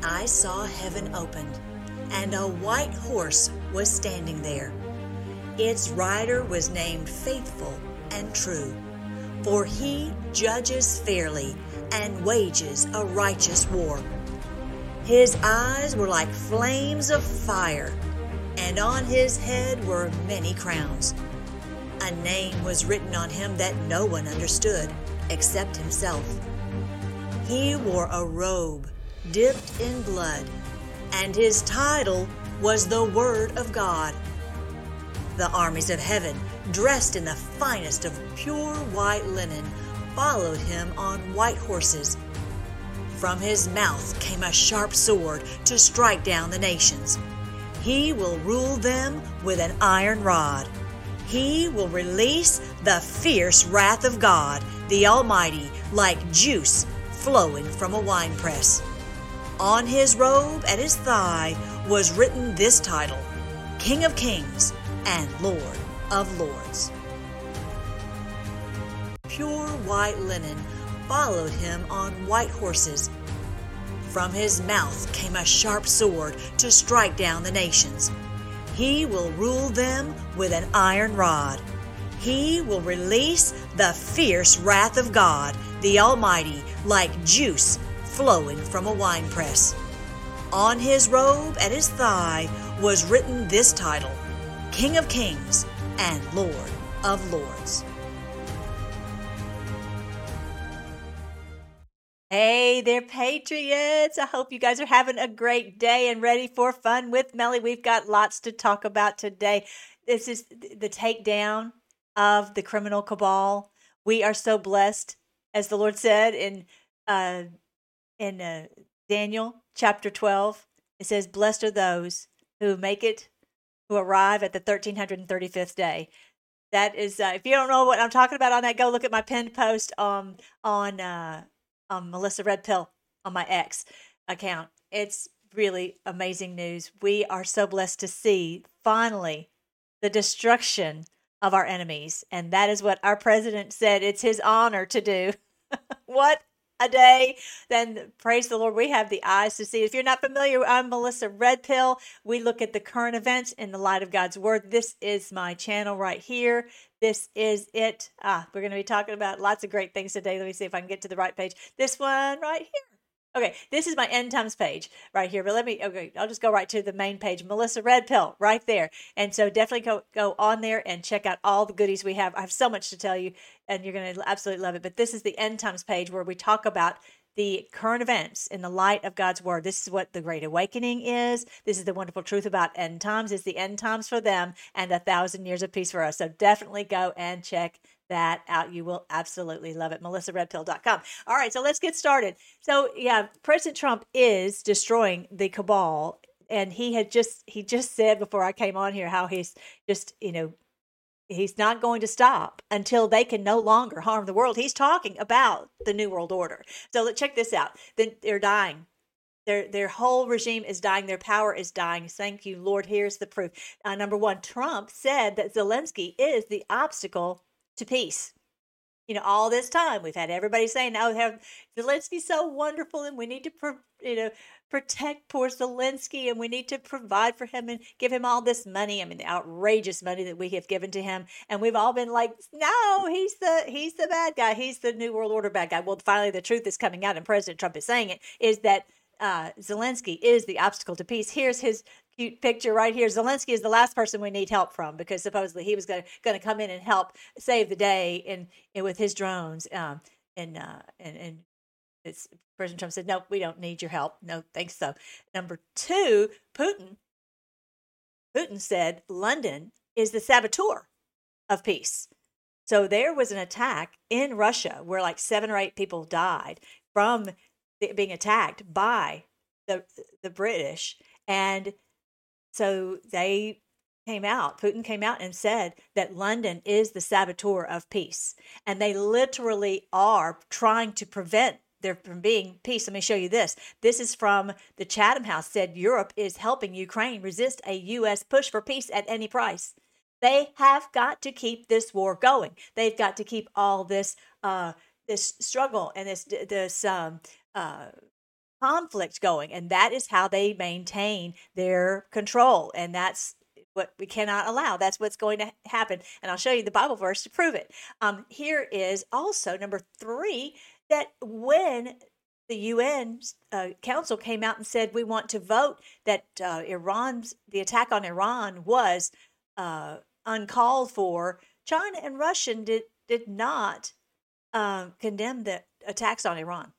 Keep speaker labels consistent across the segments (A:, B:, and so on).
A: I saw heaven opened, and a white horse was standing there. Its rider was named Faithful and True, for he judges fairly and wages a righteous war. His eyes were like flames of fire, and on his head were many crowns. A name was written on him that no one understood except himself. He wore a robe dipped in blood, and his title was the Word of God. The armies of heaven, dressed in the finest of pure white linen, followed him on white horses. From his mouth came a sharp sword to strike down the nations. He will rule them with an iron rod. He will release the fierce wrath of God, the Almighty, like juice flowing from a winepress. On his robe at his thigh was written this title, King of Kings and Lord of Lords. Pure white linen followed him on white horses. From his mouth came a sharp sword to strike down the nations. He will rule them with an iron rod. He will release the fierce wrath of God, the Almighty, like juice flowing from a winepress. On his robe at his thigh was written this title, King of Kings and Lord of Lords. Hey there, Patriots. I hope you guys are having a great day and ready for fun with Melly. We've got lots to talk about today. This is the takedown of the criminal cabal. We are so blessed, as the Lord said in Daniel chapter 12. It says, blessed are those who arrive at the 1335th day. That is, if you don't know what I'm talking about on that, go look at my pinned post on Melissa Red Pill on my X account. It's really amazing news. We are so blessed to see finally the destruction of our enemies. And that is what our president said it's his honor to do. What a day. Then praise the Lord, we have the eyes to see. If you're not familiar, I'm Melissa Red Pill. We look at the current events in the light of God's word. This is my channel right here. This is it. We're going to be talking about lots of great things today. Let me see if I can get to the right page. This one right here. Okay, this is my end times page right here, but I'll just go right to the main page, Melissa Red Pill, right there. And so definitely go on there and check out all the goodies we have. I have so much to tell you, and you're going to absolutely love it. But this is the end times page where we talk about the current events in the light of God's word. This is what the Great Awakening is. This is the wonderful truth about end times. It's the end times for them and 1,000 years of peace for us. So definitely go and check that out. You will absolutely love it. MelissaRedPill.com. All right, so let's get started. So yeah, President Trump is destroying the cabal, and he just said before I came on here how he's just, he's not going to stop until they can no longer harm the world. He's talking about the New World Order. So let's check this out. Then they're dying. Their whole regime is dying. Their power is dying. Thank you, Lord. Here's the proof. Number one, Trump said that Zelensky is the obstacle to peace. All this time we've had everybody saying, "Oh, Zelensky's so wonderful, and we need to, protect poor Zelensky, and we need to provide for him and give him all this money." I mean, the outrageous money that we have given to him, and we've all been like, "No, he's the bad guy. He's the New World Order bad guy." Well, finally, the truth is coming out, and President Trump is saying it: is that Zelensky is the obstacle to peace. Here's his cute picture right here. Zelensky is the last person we need help from, because supposedly he was going to come in and help save the day and with his drones. And it's President Trump said, "No, we don't need your help. No, thanks." So number two, Putin said London is the saboteur of peace. So there was an attack in Russia where like 7 or 8 people died from being attacked by the British. And so Putin came out and said that London is the saboteur of peace. And they literally are trying to prevent there from being peace. Let me show you this. This is from the Chatham House, said Europe is helping Ukraine resist a U.S. push for peace at any price. They have got to keep this war going. They've got to keep all this this struggle and this conflict going, and that is how they maintain their control, and that's what we cannot allow. That's what's going to happen, and I'll show you the Bible verse to prove it. Here is also number 3, that when the UN Council came out and said we want to vote that the attack on Iran was uncalled for, China and Russia did not condemn the attacks on Iran.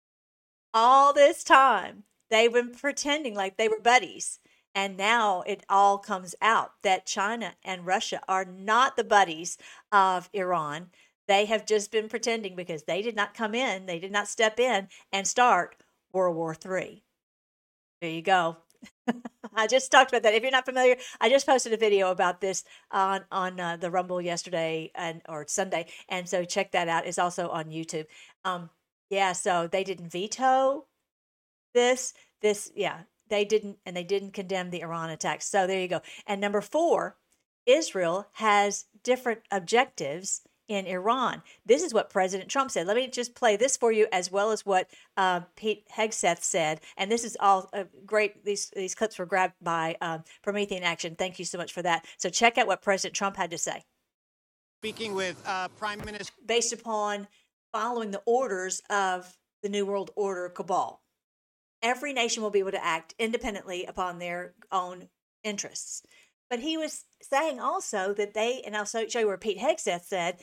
A: All this time, they've been pretending like they were buddies. And now it all comes out that China and Russia are not the buddies of Iran. They have just been pretending because they did not come in, they did not step in and start World War III. There you go. I just talked about that. If you're not familiar, I just posted a video about this on the Rumble yesterday or Sunday, and so check that out. It's also on YouTube. Yeah, so they didn't veto this. Yeah, they didn't, and they didn't condemn the Iran attacks. So there you go. And number 4, Israel has different objectives in Iran. This is what President Trump said. Let me just play this for you, as well as what Pete Hegseth said. And this is all great. These clips were grabbed by Promethean Action. Thank you so much for that. So check out what President Trump had to say.
B: Speaking with Prime Minister.
A: Based upon following the orders of the New World Order cabal, every nation will be able to act independently upon their own interests. But he was saying also that and I'll show you where Pete Hegseth said,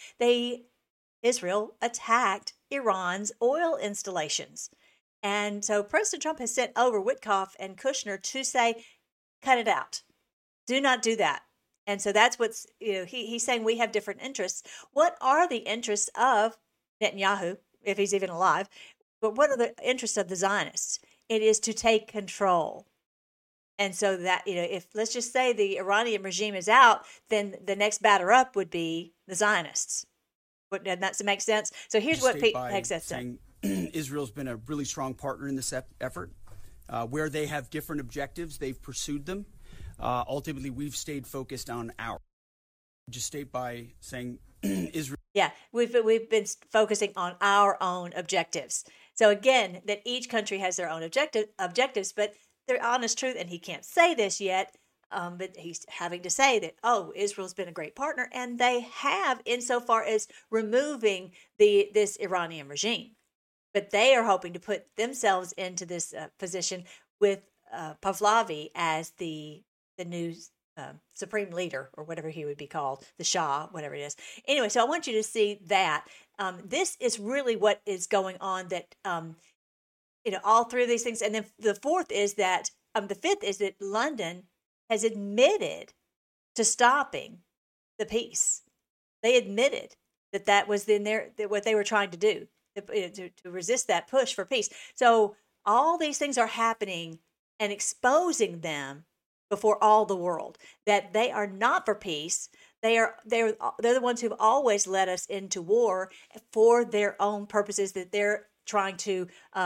A: Israel attacked Iran's oil installations. And so President Trump has sent over Witkoff and Kushner to say, cut it out. Do not do that. And so that's what's, he's saying we have different interests. What are the interests of Netanyahu, if he's even alive? But what are the interests of the Zionists? It is to take control. And so that, if let's just say the Iranian regime is out, then the next batter up would be the Zionists. Doesn't that make sense? So here's what Pete Hegseth said.
C: Israel's been a really strong partner in this effort. Where they have different objectives, they've pursued them. Ultimately, we've stayed focused on ours. Just state by saying Israel.
A: Yeah, we've been focusing on our own objectives. So again, that each country has their own objectives, but the honest truth, and he can't say this yet, but he's having to say that, Israel's been a great partner, and they have insofar as removing this Iranian regime. But they are hoping to put themselves into this position with Pahlavi as the new supreme leader, or whatever he would be called, the Shah, whatever it is. Anyway, so I want you to see that this is really what is going on, that all 3 of these things. And then the 4th is that the 5th is that London has admitted to stopping the peace. They admitted that was in what they were trying to do, to resist that push for peace. So all these things are happening and exposing them before all the world, that they are not for peace. They're the ones who've always led us into war for their own purposes, that they're trying to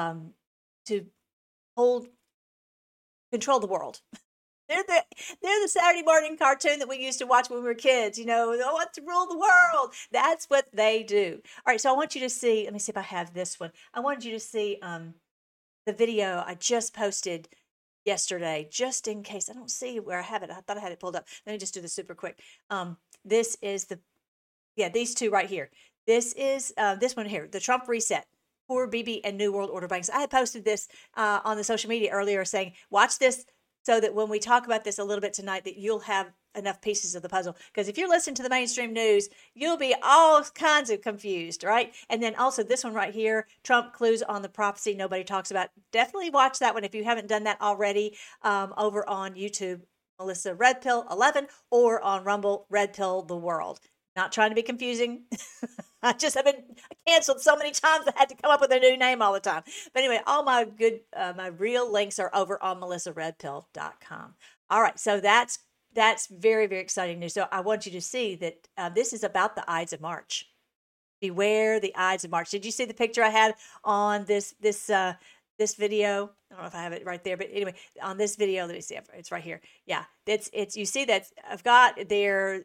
A: control the world. They're the Saturday morning cartoon that we used to watch when we were kids. They want to rule the world. That's what they do. All right, so I want you to see. Let me see if I have this one. I wanted you to see the video I just posted yesterday, just in case. I don't see where I have it. I thought I had it pulled up. Let me just do this super quick. This is these 2 right here. This is this one here, the Trump reset. Poor Bibi and New World Order banks. I had posted this on the social media earlier, saying, watch this, so that when we talk about this a little bit tonight, that you'll have enough pieces of the puzzle. Because if you're listening to the mainstream news, you'll be all kinds of confused, right? And then also this one right here, Trump clues on the prophecy nobody talks about. Definitely watch that one if you haven't done that already, over on YouTube, Melissa Red Pill 11, or on Rumble, Red Pill the World. Not trying to be confusing. I just have been canceled so many times I had to come up with a new name all the time. But anyway, all my my real links are over on melissaredpill.com. All right, so that's very, very exciting news. So I want you to see that this is about the Ides of March. Beware the Ides of March. Did you see the picture I had on this video? I don't know if I have it right there, but anyway, on this video, let me see. It's right here. Yeah, it's you see that I've got there.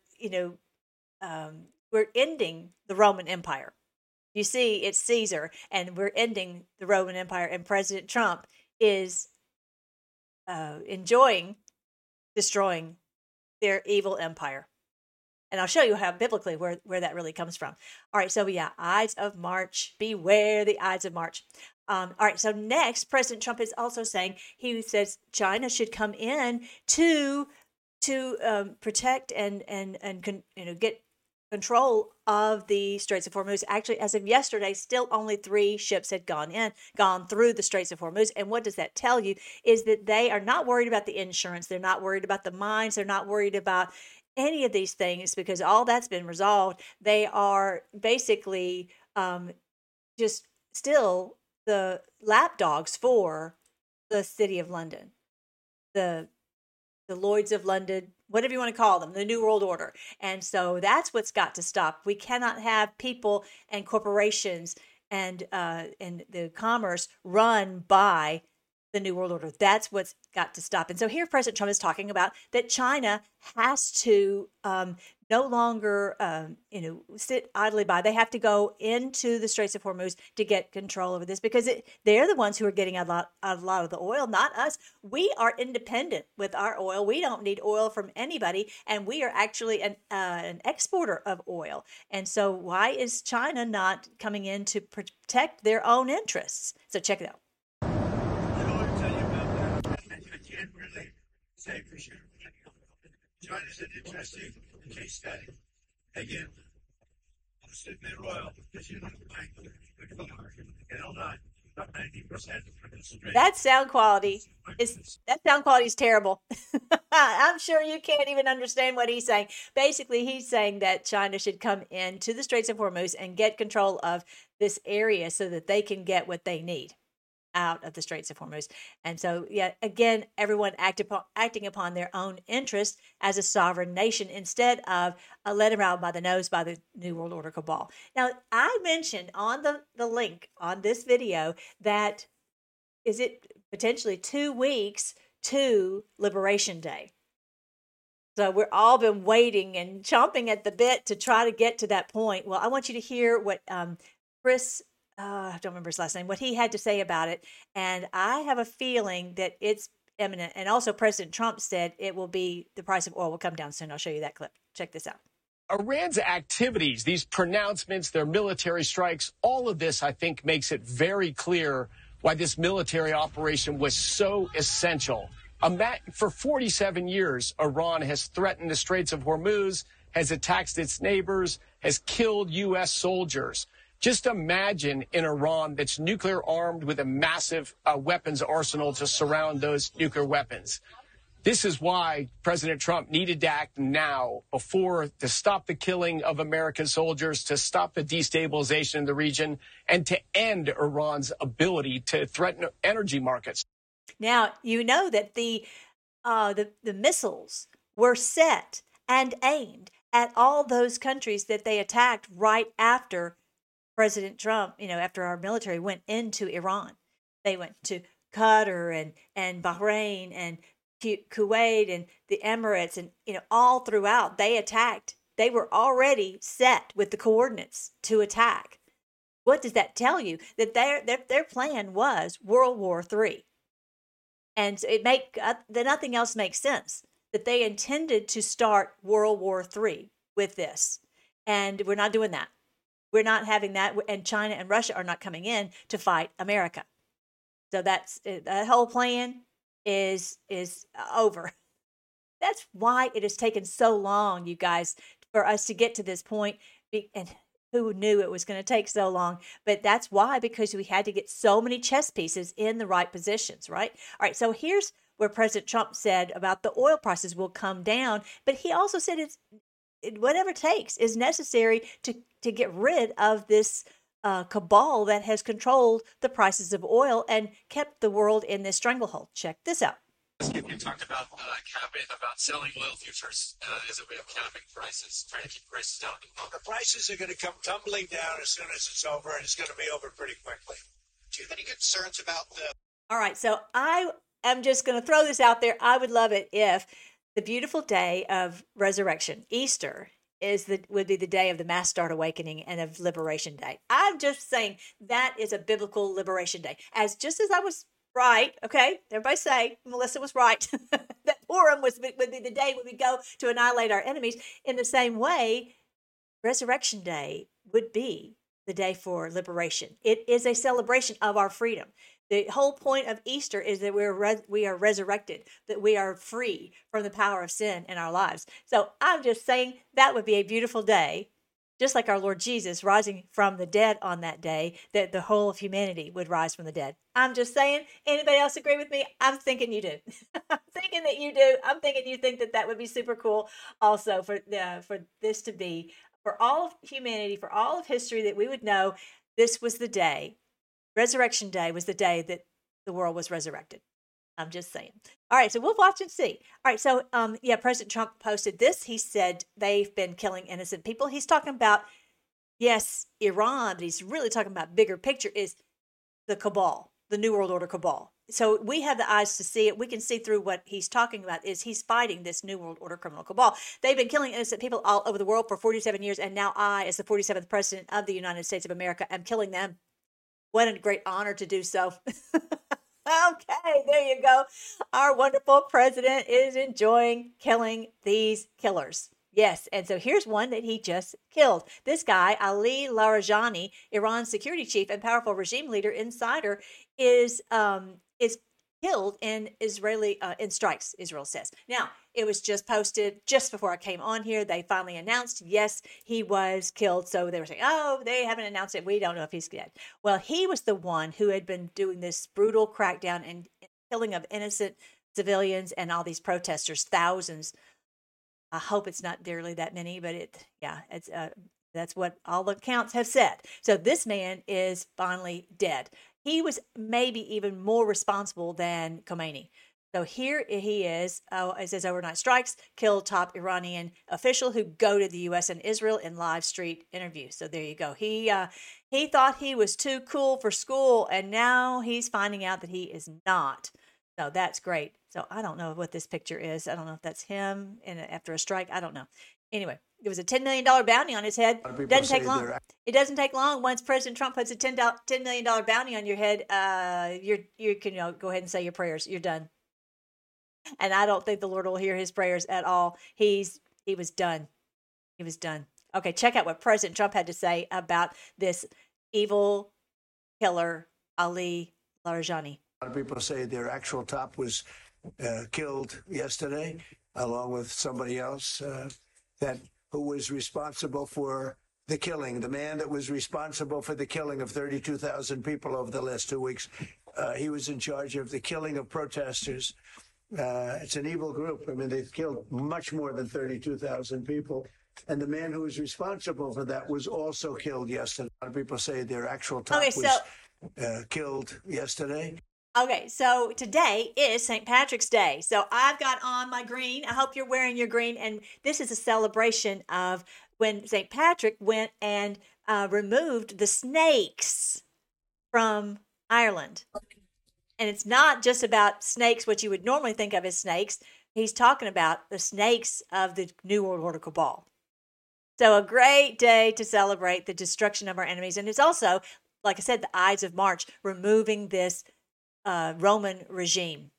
A: We're ending the Roman Empire. You see, it's Caesar, and we're ending the Roman Empire. And President Trump is enjoying destroying their evil empire. And I'll show you how biblically where that really comes from. All right, so yeah, Ides of March. Beware the Ides of March. All right, so next, President Trump is also saying, he says China should come in to protect and get control of the Straits of Hormuz. Actually, as of yesterday, still only 3 ships had gone through the Straits of Hormuz. And what does that tell you? Is that they are not worried about the insurance. They're not worried about the mines. They're not worried about any of these things because all that's been resolved. They are basically just still the lapdogs for the City of London, the Lloyds of London, whatever you want to call them, the New World Order. And so that's what's got to stop. We cannot have people and corporations and the commerce run by the New World Order. That's what's got to stop. And so here President Trump is talking about that China has to no longer sit idly by. They have to go into the Straits of Hormuz to get control over this because they're the ones who are getting a lot of the oil, not us. We are independent with our oil. We don't need oil from anybody, and we are actually an exporter of oil. And so why is China not coming in to protect their own interests? So check it out.
D: I can't really say for sure. China's an interesting case study. Again, I'll submit oil because you don't like not 90%.
A: That sound quality is terrible. I'm sure you can't even understand what he's saying. Basically, he's saying that China should come into the Straits of Hormuz and get control of this area so that they can get what they need out of the Straits of Hormuz. And so, yeah, again, everyone acting upon their own interest as a sovereign nation instead of led around by the nose by the New World Order cabal. Now, I mentioned on the link on this video that is it potentially 2 weeks to Liberation Day. So we're all been waiting and chomping at the bit to try to get to that point. Well, I want you to hear what Chris I don't remember his last name, what he had to say about it. And I have a feeling that it's imminent. And also President Trump said the price of oil will come down soon. I'll show you that clip. Check this out.
E: Iran's activities, these pronouncements, their military strikes, all of this, I think, makes it very clear why this military operation was so essential. For 47 years, Iran has threatened the Straits of Hormuz, has attacked its neighbors, has killed U.S. soldiers. Just imagine in Iran that's nuclear armed with a massive weapons arsenal to surround those nuclear weapons. This is why President Trump needed to act now to stop the killing of American soldiers, to stop the destabilization in the region, and to end Iran's ability to threaten energy markets.
A: Now, you know that the missiles were set and aimed at all those countries that they attacked right after President Trump, after our military went into Iran. They went to Qatar and Bahrain and Kuwait and the Emirates and, all throughout. They attacked. They were already set with the coordinates to attack. What does that tell you? That their plan was World War III. And that nothing else makes sense. That they intended to start World War III with this. And we're not doing that. We're not having that, and China and Russia are not coming in to fight America. So that whole plan is over. That's why it has taken so long, you guys, for us to get to this point. And who knew it was going to take so long? But that's why, because we had to get so many chess pieces in the right positions, right? All right, so here's where President Trump said about the oil prices will come down, but he also said whatever it takes is necessary to get rid of this cabal that has controlled the prices of oil and kept the world in this stranglehold. Check this out.
D: You talked about selling oil futures as a way of capping prices, trying to keep prices down. The prices are going to come tumbling down as soon as it's over, and it's going to be over pretty quickly. Do you have any concerns about the...
A: All right, so I am just going to throw this out there. I would love it if the beautiful day of resurrection, Easter, would be the day of the mass start awakening and of Liberation Day. I'm just saying that is a biblical Liberation Day. Just as I was right. Okay. Everybody say Melissa was right. That Purim would be the day when we go to annihilate our enemies. In the same way, Resurrection Day would be the day for liberation. It is a celebration of our freedom. The whole point of Easter is that we are resurrected, that we are free from the power of sin in our lives. So I'm just saying that would be a beautiful day, just like our Lord Jesus rising from the dead on that day, that the whole of humanity would rise from the dead. I'm just saying. Anybody else agree with me? I'm thinking you do. I'm thinking that you do. I'm thinking you think that would be super cool also for this to be, for all of humanity, for all of history, that we would know this was the day. Resurrection Day was the day that the world was resurrected. I'm just saying. All right, so we'll watch and see. All right, so President Trump posted this. He said they've been killing innocent people. He's talking about, yes, Iran, but he's really talking about bigger picture is the cabal, the New World Order cabal. So we have the eyes to see it. We can see through what he's talking about is he's fighting this New World Order criminal cabal. They've been killing innocent people all over the world for 47 years, and now I, as the 47th president of the United States of America, am killing them. What a great honor to do so. Okay, there you go. Our wonderful president is enjoying killing these killers. Yes, and so here's one that he just killed. This guy, Ali Larijani, Iran's security chief and powerful regime leader insider, is killed in Israeli in strikes, Israel says. Now, it was just posted just before I came on here. They finally announced, yes, he was killed. So they were saying, oh, they haven't announced it. We don't know if he's dead. Well, he was the one who had been doing this brutal crackdown and killing of innocent civilians and all these protesters, thousands. I hope it's not nearly that many, but it's that's what all the accounts have said. So this man is finally dead. He was maybe even more responsible than Khomeini. So here he is. It says overnight strikes killed top Iranian official who goaded the U.S. and Israel in live street interview. So there you go. He thought he was too cool for school, and now he's finding out that he is not. So that's great. So I don't know what this picture is. I don't know if that's him after a strike. I don't know. Anyway, there was a $10 million bounty on his head. Doesn't take long. It doesn't take long. Once President Trump puts a $10 million bounty on your head, you can go ahead and say your prayers. You're done. And I don't think the Lord will hear his prayers at all. He was done. He was done. Okay, check out what President Trump had to say about this evil killer, Ali Larijani.
D: A lot of people say their actual top was killed yesterday, along with somebody else who was responsible for the killing. The man that was responsible for the killing of 32,000 people over the last 2 weeks. He was in charge of the killing of protesters. It's an evil group. I mean, they've killed much more than 32,000 people. And the man who was responsible for that was also killed yesterday. A lot of people say their actual top was killed yesterday.
A: Okay, so today is St. Patrick's Day. So I've got on my green. I hope you're wearing your green. And this is a celebration of when St. Patrick went and removed the snakes from Ireland. And it's not just about snakes, what you would normally think of as snakes. He's talking about the snakes of the New World Order cabal. So a great day to celebrate the destruction of our enemies. And it's also, like I said, the Ides of March, removing this Roman regime.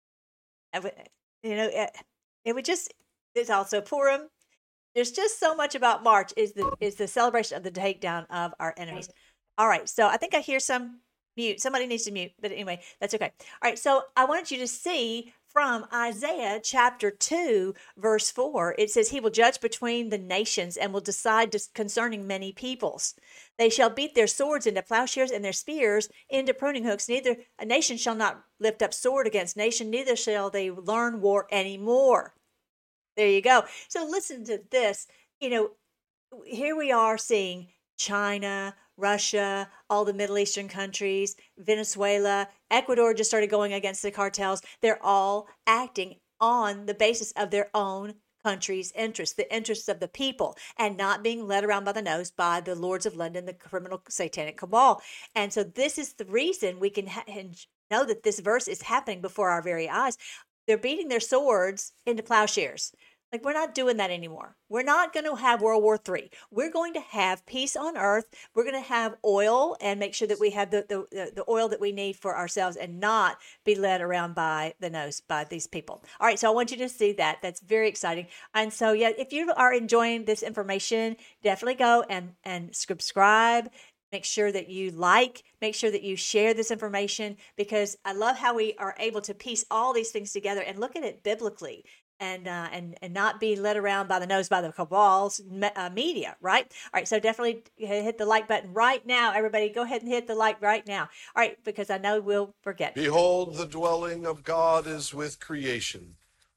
A: It would just, there's also Purim. There's just so much about March is the celebration of the takedown of our enemies. All right, so I think I hear some mute. Somebody needs to mute, but anyway, that's okay. All right, so I wanted you to see from Isaiah chapter 2, verse 4. It says, he will judge between the nations and will decide concerning many peoples. They shall beat their swords into plowshares and their spears into pruning hooks. Neither a nation shall not lift up sword against nation, neither shall they learn war anymore. There you go. So listen to this. Here we are seeing China, Russia, all the Middle Eastern countries, Venezuela, Ecuador just started going against the cartels. They're all acting on the basis of their own country's interests, the interests of the people, and not being led around by the nose by the Lords of London, the criminal satanic cabal. And so this is the reason we can know that this verse is happening before our very eyes. They're beating their swords into plowshares. Like, we're not doing that anymore. We're not going to have World War III. We're going to have peace on earth. We're going to have oil and make sure that we have the oil that we need for ourselves and not be led around by the nose by these people. All right, so I want you to see that. That's very exciting. And so, yeah, if you are enjoying this information, definitely go and subscribe. Make sure that you make sure that you share this information, because I love how we are able to piece all these things together and look at it biblically, and not be led around by the nose by the cabal's media, right? All right, so definitely hit the like button right now. Everybody, go ahead and hit the like right now. All right, because I know we'll forget.
F: Behold, the dwelling of God is with creation.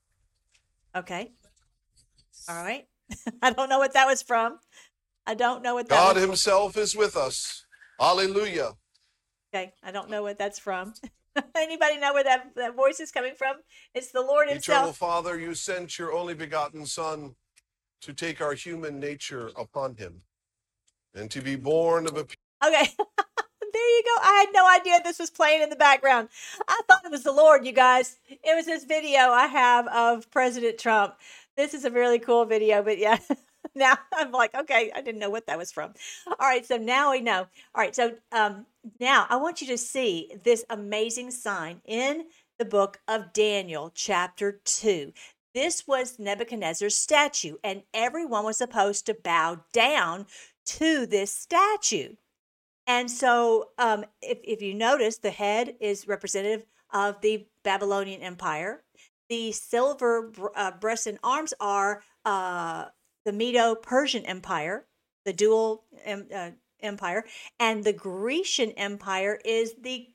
A: Okay. All right. I don't know what that was from. I don't know what that
F: God
A: was
F: himself is with us. Hallelujah.
A: Okay, I don't know what that's from. Anybody know where that voice is coming from? It's the Lord himself.
F: Eternal Father, you sent your only begotten Son to take our human nature upon him and to be born of a...
A: Okay. There you go. I had no idea this was playing in the background. I thought it was the Lord, you guys. It was this video I have of President Trump. This is a really cool video, but yeah. Now I'm like, okay, I didn't know what that was from. All right, so now we know. All right, so now I want you to see this amazing sign in the book of Daniel, chapter 2. This was Nebuchadnezzar's statue, and everyone was supposed to bow down to this statue. And so if you notice, the head is representative of the Babylonian Empire. The silver breasts and arms are the Medo-Persian Empire, the dual empire, and the Grecian Empire is the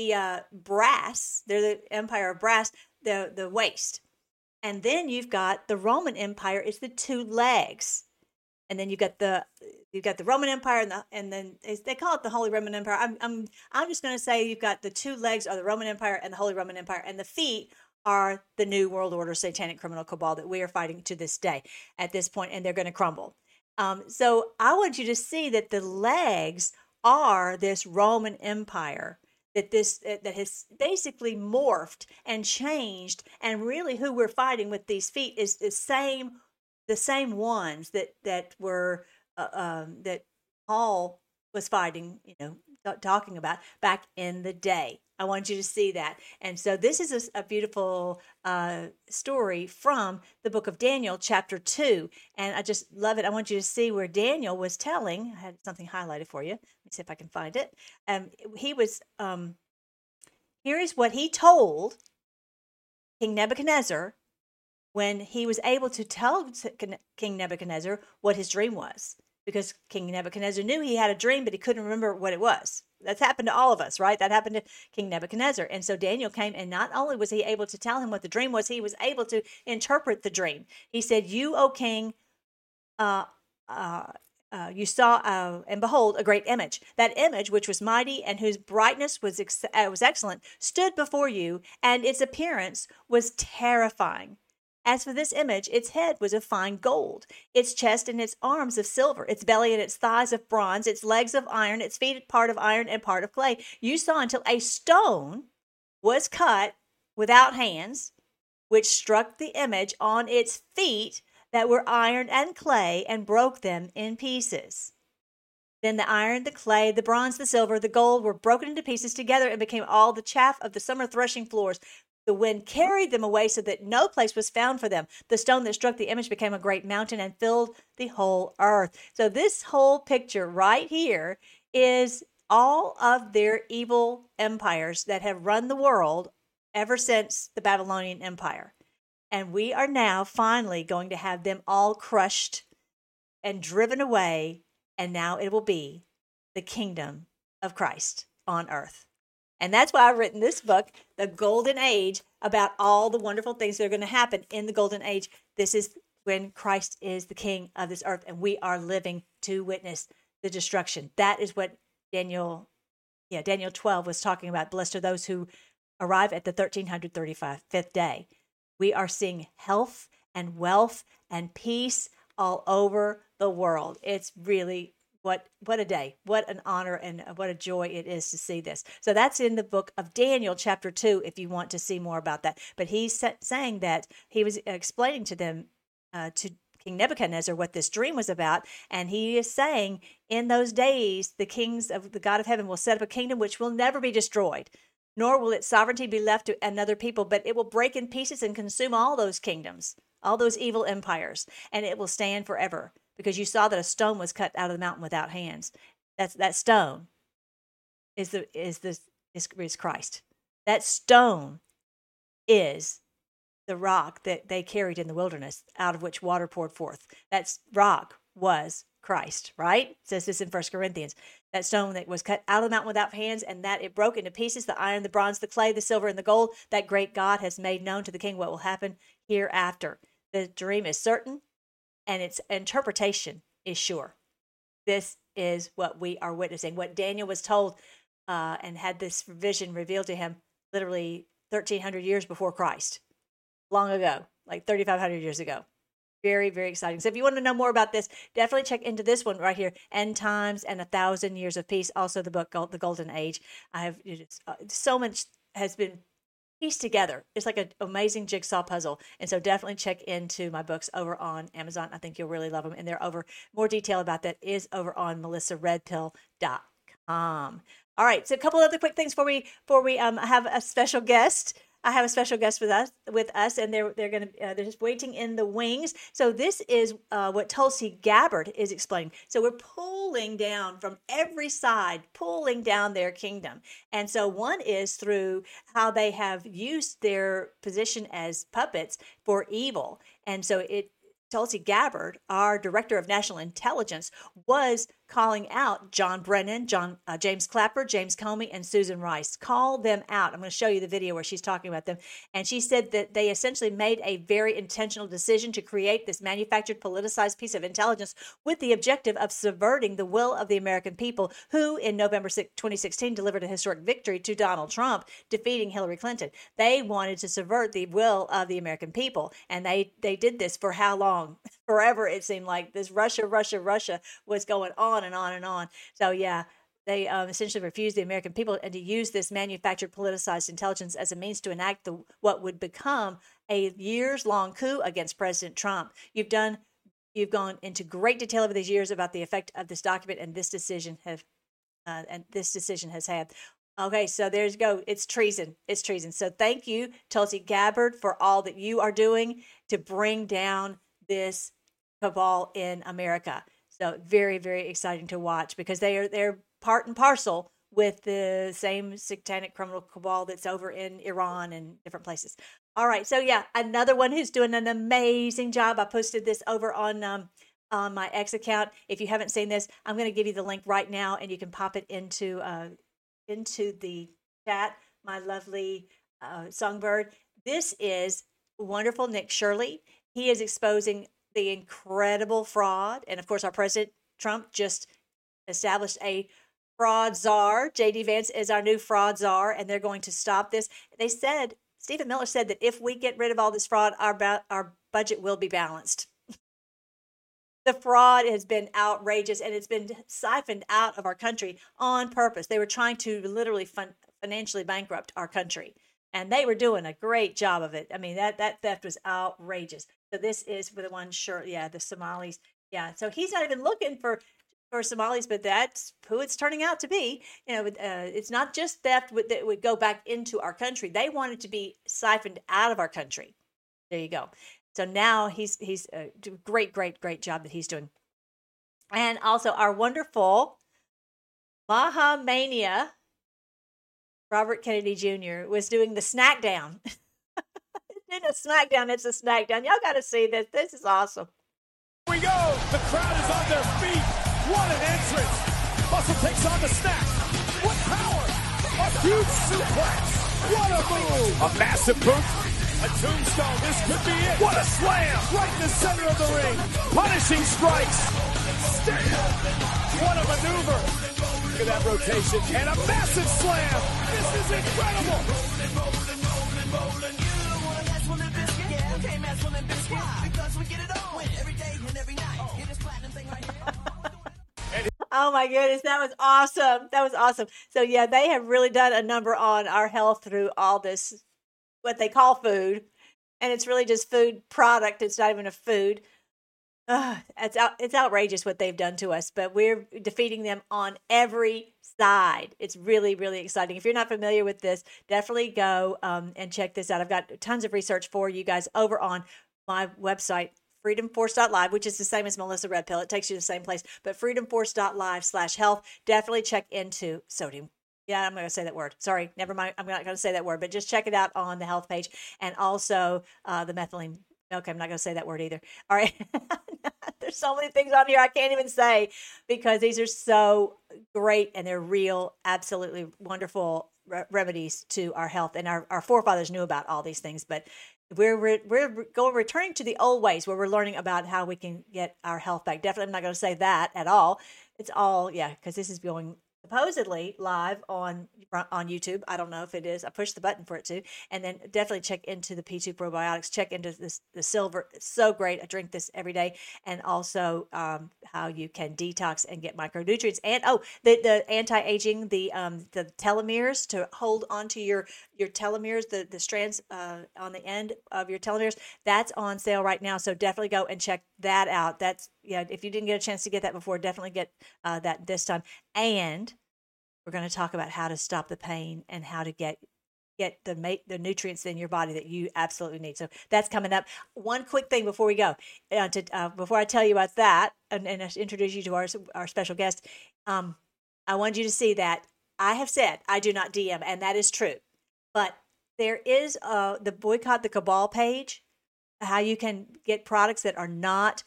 A: brass. They're the empire of brass, the waist. And then you've got the Roman Empire is the two legs. And then you've got the Roman Empire and then they call it the Holy Roman Empire. I'm just going to say you've got the two legs are the Roman Empire and the Holy Roman Empire, and the feet are the New World Order satanic criminal cabal that we are fighting to this day at this point, and they're going to crumble. So I want you to see that the legs are this Roman Empire that has basically morphed and changed, and really who we're fighting with these feet is the same ones that were that Paul was fighting, talking about back in the day. I want you to see that. And so this is a beautiful story from the book of Daniel, chapter 2. And I just love it. I want you to see where Daniel was telling. I had something highlighted for you. Let me see if I can find it. He was, here is what he told King Nebuchadnezzar when he was able to tell King Nebuchadnezzar what his dream was. Because King Nebuchadnezzar knew he had a dream, but he couldn't remember what it was. That's happened to all of us, right? That happened to King Nebuchadnezzar. And so Daniel came, and not only was he able to tell him what the dream was, he was able to interpret the dream. He said, "You, O king, you saw, and behold, a great image. That image, which was mighty and whose brightness was excellent, stood before you, and its appearance was terrifying. As for this image, its head was of fine gold, its chest and its arms of silver, its belly and its thighs of bronze, its legs of iron, its feet part of iron and part of clay. You saw until a stone was cut without hands, which struck the image on its feet that were iron and clay and broke them in pieces. Then the iron, the clay, the bronze, the silver, the gold were broken into pieces together and became all the chaff of the summer threshing floors. The wind carried them away so that no place was found for them. The stone that struck the image became a great mountain and filled the whole earth." So this whole picture right here is all of their evil empires that have run the world ever since the Babylonian Empire. And we are now finally going to have them all crushed and driven away. And now it will be the kingdom of Christ on earth. And that's why I've written this book, The Golden Age, about all the wonderful things that are going to happen in the Golden Age. This is when Christ is the king of this earth, and we are living to witness the destruction. That is what Daniel 12 was talking about. Blessed are those who arrive at the 1335th day. We are seeing health and wealth and peace all over the world. It's really what a day, what an honor, and what a joy it is to see this. So that's in the book of Daniel, chapter 2, if you want to see more about that. But he's saying that he was explaining to them to King Nebuchadnezzar what this dream was about. And he is saying, in those days, the kings of the God of heaven will set up a kingdom which will never be destroyed, nor will its sovereignty be left to another people, but it will break in pieces and consume all those kingdoms, all those evil empires, and it will stand forever. Because you saw that a stone was cut out of the mountain without hands. That stone is Christ. That stone is the rock that they carried in the wilderness, out of which water poured forth. That rock was Christ, right? It says this in 1 Corinthians. That stone that was cut out of the mountain without hands, and that it broke into pieces, the iron, the bronze, the clay, the silver, and the gold. That great God has made known to the king what will happen hereafter. The dream is certain, and its interpretation is sure. This is what we are witnessing. What Daniel was told and had this vision revealed to him literally 1,300 years before Christ. Long ago, like 3,500 years ago. Very, very exciting. So if you want to know more about this, definitely check into this one right here, End Times and 1,000 Years of Peace. Also the book, The Golden Age. I have so much has been pieced together. It's like an amazing jigsaw puzzle. And so definitely check into my books over on Amazon. I think you'll really love them. And they're over, more detail about that is over on melissaredpill.com. All right. So a couple other quick things before we have a special guest. I have a special guest with us, and they're just waiting in the wings. So this is what Tulsi Gabbard is explaining. So we're pulling down from every side, pulling down their kingdom. And so one is through how they have used their position as puppets for evil. And so Tulsi Gabbard, our Director of National Intelligence, was calling out John Brennan, James Clapper, James Comey, and Susan Rice. Call them out. I'm going to show you the video where she's talking about them. And she said that they essentially made a very intentional decision to create this manufactured, politicized piece of intelligence with the objective of subverting the will of the American people, who in November 2016 delivered a historic victory to Donald Trump, defeating Hillary Clinton. They wanted to subvert the will of the American people. And they did this for how long? Forever, it seemed like. This Russia was going on and on and on. So yeah, they essentially refused the American people and to use this manufactured, politicized intelligence as a means to enact what would become a years-long coup against President Trump. You've gone into great detail over these years about the effect of this document and this decision has had. Okay, so there you go. It's treason. It's treason. So thank you, Tulsi Gabbard, for all that you are doing to bring down this cabal in America. So very, very exciting to watch, because they're part and parcel with the same satanic criminal cabal that's over in Iran and different places. All right. So yeah, another one who's doing an amazing job. I posted this over on my X account. If you haven't seen this, I'm going to give you the link right now, and you can pop it into the chat. My lovely songbird. This is wonderful Nick Shirley. He is exposing the incredible fraud. And of course, our President Trump just established a fraud czar. J.D. Vance is our new fraud czar, and they're going to stop this. Stephen Miller said that if we get rid of all this fraud, our budget will be balanced. The fraud has been outrageous, and it's been siphoned out of our country on purpose. They were trying to literally financially bankrupt our country. And they were doing a great job of it. I mean, that theft was outrageous. So this is for the one, sure, yeah, the Somalis. Yeah, so he's not even looking for Somalis, but that's who it's turning out to be. It's not just theft that would go back into our country. They wanted to be siphoned out of our country. There you go. So now he's great job that he's doing. And also our wonderful Mahamania, Robert Kennedy Jr. was doing the snack down. It's a smackdown. It's a snack down. Y'all got to see this. This is awesome.
G: Here we go. The crowd is on their feet. What an entrance. Muscle takes on the snack. What power. A huge suplex. What a move. A massive boot. A tombstone. This could be it. What a slam. Right in the center of the ring. Punishing strikes. What a maneuver. Look at that rotation. And a massive slam. This is incredible.
A: Oh my goodness, that was awesome. That was awesome. So yeah, they have really done a number on our health through all this, what they call food. and it's really just food product. It's not even a food. It's outrageous what they've done to us, but we're defeating them on every side. It's really, really exciting. If you're not familiar with this, definitely go and check this out. I've got tons of research for you guys over on my website, freedomforce.live, which is the same as Melissa Red Pill. It takes you to the same place, but freedomforce.live/health. Definitely check into sodium. Yeah, I'm not going to say that word. Sorry, never mind. I'm not going to say that word, but just check it out on the health page, and also the methylene. Okay, I'm not going to say that word either. All right. There's so many things on here I can't even say because these are so great and they're real, absolutely wonderful remedies to our health. And our forefathers knew about all these things, but we're returning to the old ways where we're learning about how we can get our health back. Definitely, I'm not going to say that at all. It's all, because this is going supposedly live on YouTube. I don't know if it is. I pushed the button for it to. And then definitely check into the P2 probiotics. Check into the silver. It's so great. I drink this every day. And also how you can detox and get micronutrients. And the anti-aging, the telomeres to hold onto your telomeres, the strands on the end of your telomeres. That's on sale right now. So definitely go and check that out. That's if you didn't get a chance to get that before, definitely get that this time. And we're going to talk about how to stop the pain and how to get the nutrients in your body that you absolutely need. So that's coming up. One quick thing before we go, before I tell you about that and introduce you to our special guest, I want you to see that I have said I do not DM, and that is true. But there is the Boycott the Cabal page, how you can get products that are not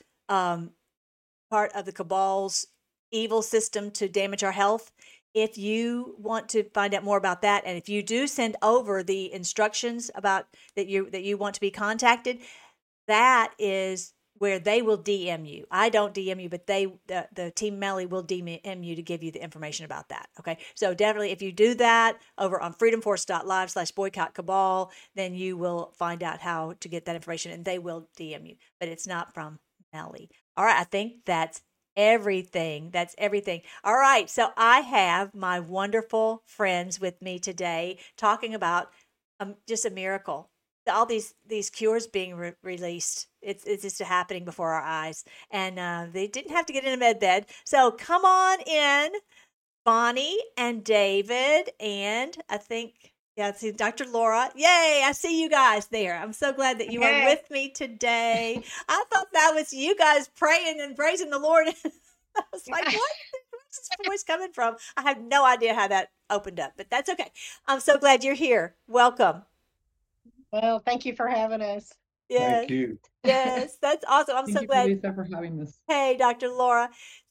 A: part of the cabal's evil system to damage our health. If you want to find out more about that, and if you do send over the instructions about that you want to be contacted, that is where they will DM you. I don't DM you, but the Team Melly will DM you to give you the information about that. Okay, so definitely if you do that over on freedomforce.live/boycott cabal, then you will find out how to get that information, and they will DM you. But it's not from Melly. All right, I think that's everything. That's everything. All right, so I have my wonderful friends with me today talking about just a miracle. All these cures being released. It's just happening before our eyes, and they didn't have to get in a med bed. So come on in, Bonnie and David, and I think. Yeah, see Dr. Laura. Yay, I see you guys there. I'm so glad that you are with me today. I thought that was you guys praying and praising the Lord. I was like, where's this voice coming from? I have no idea how that opened up, but that's okay. I'm so glad you're here. Welcome.
H: Well, thank you for having us.
A: Yes.
I: Thank you.
A: Yes, that's awesome. I'm so glad.
I: Thank you, Lisa, for having this.
A: Hey, Dr. Laura.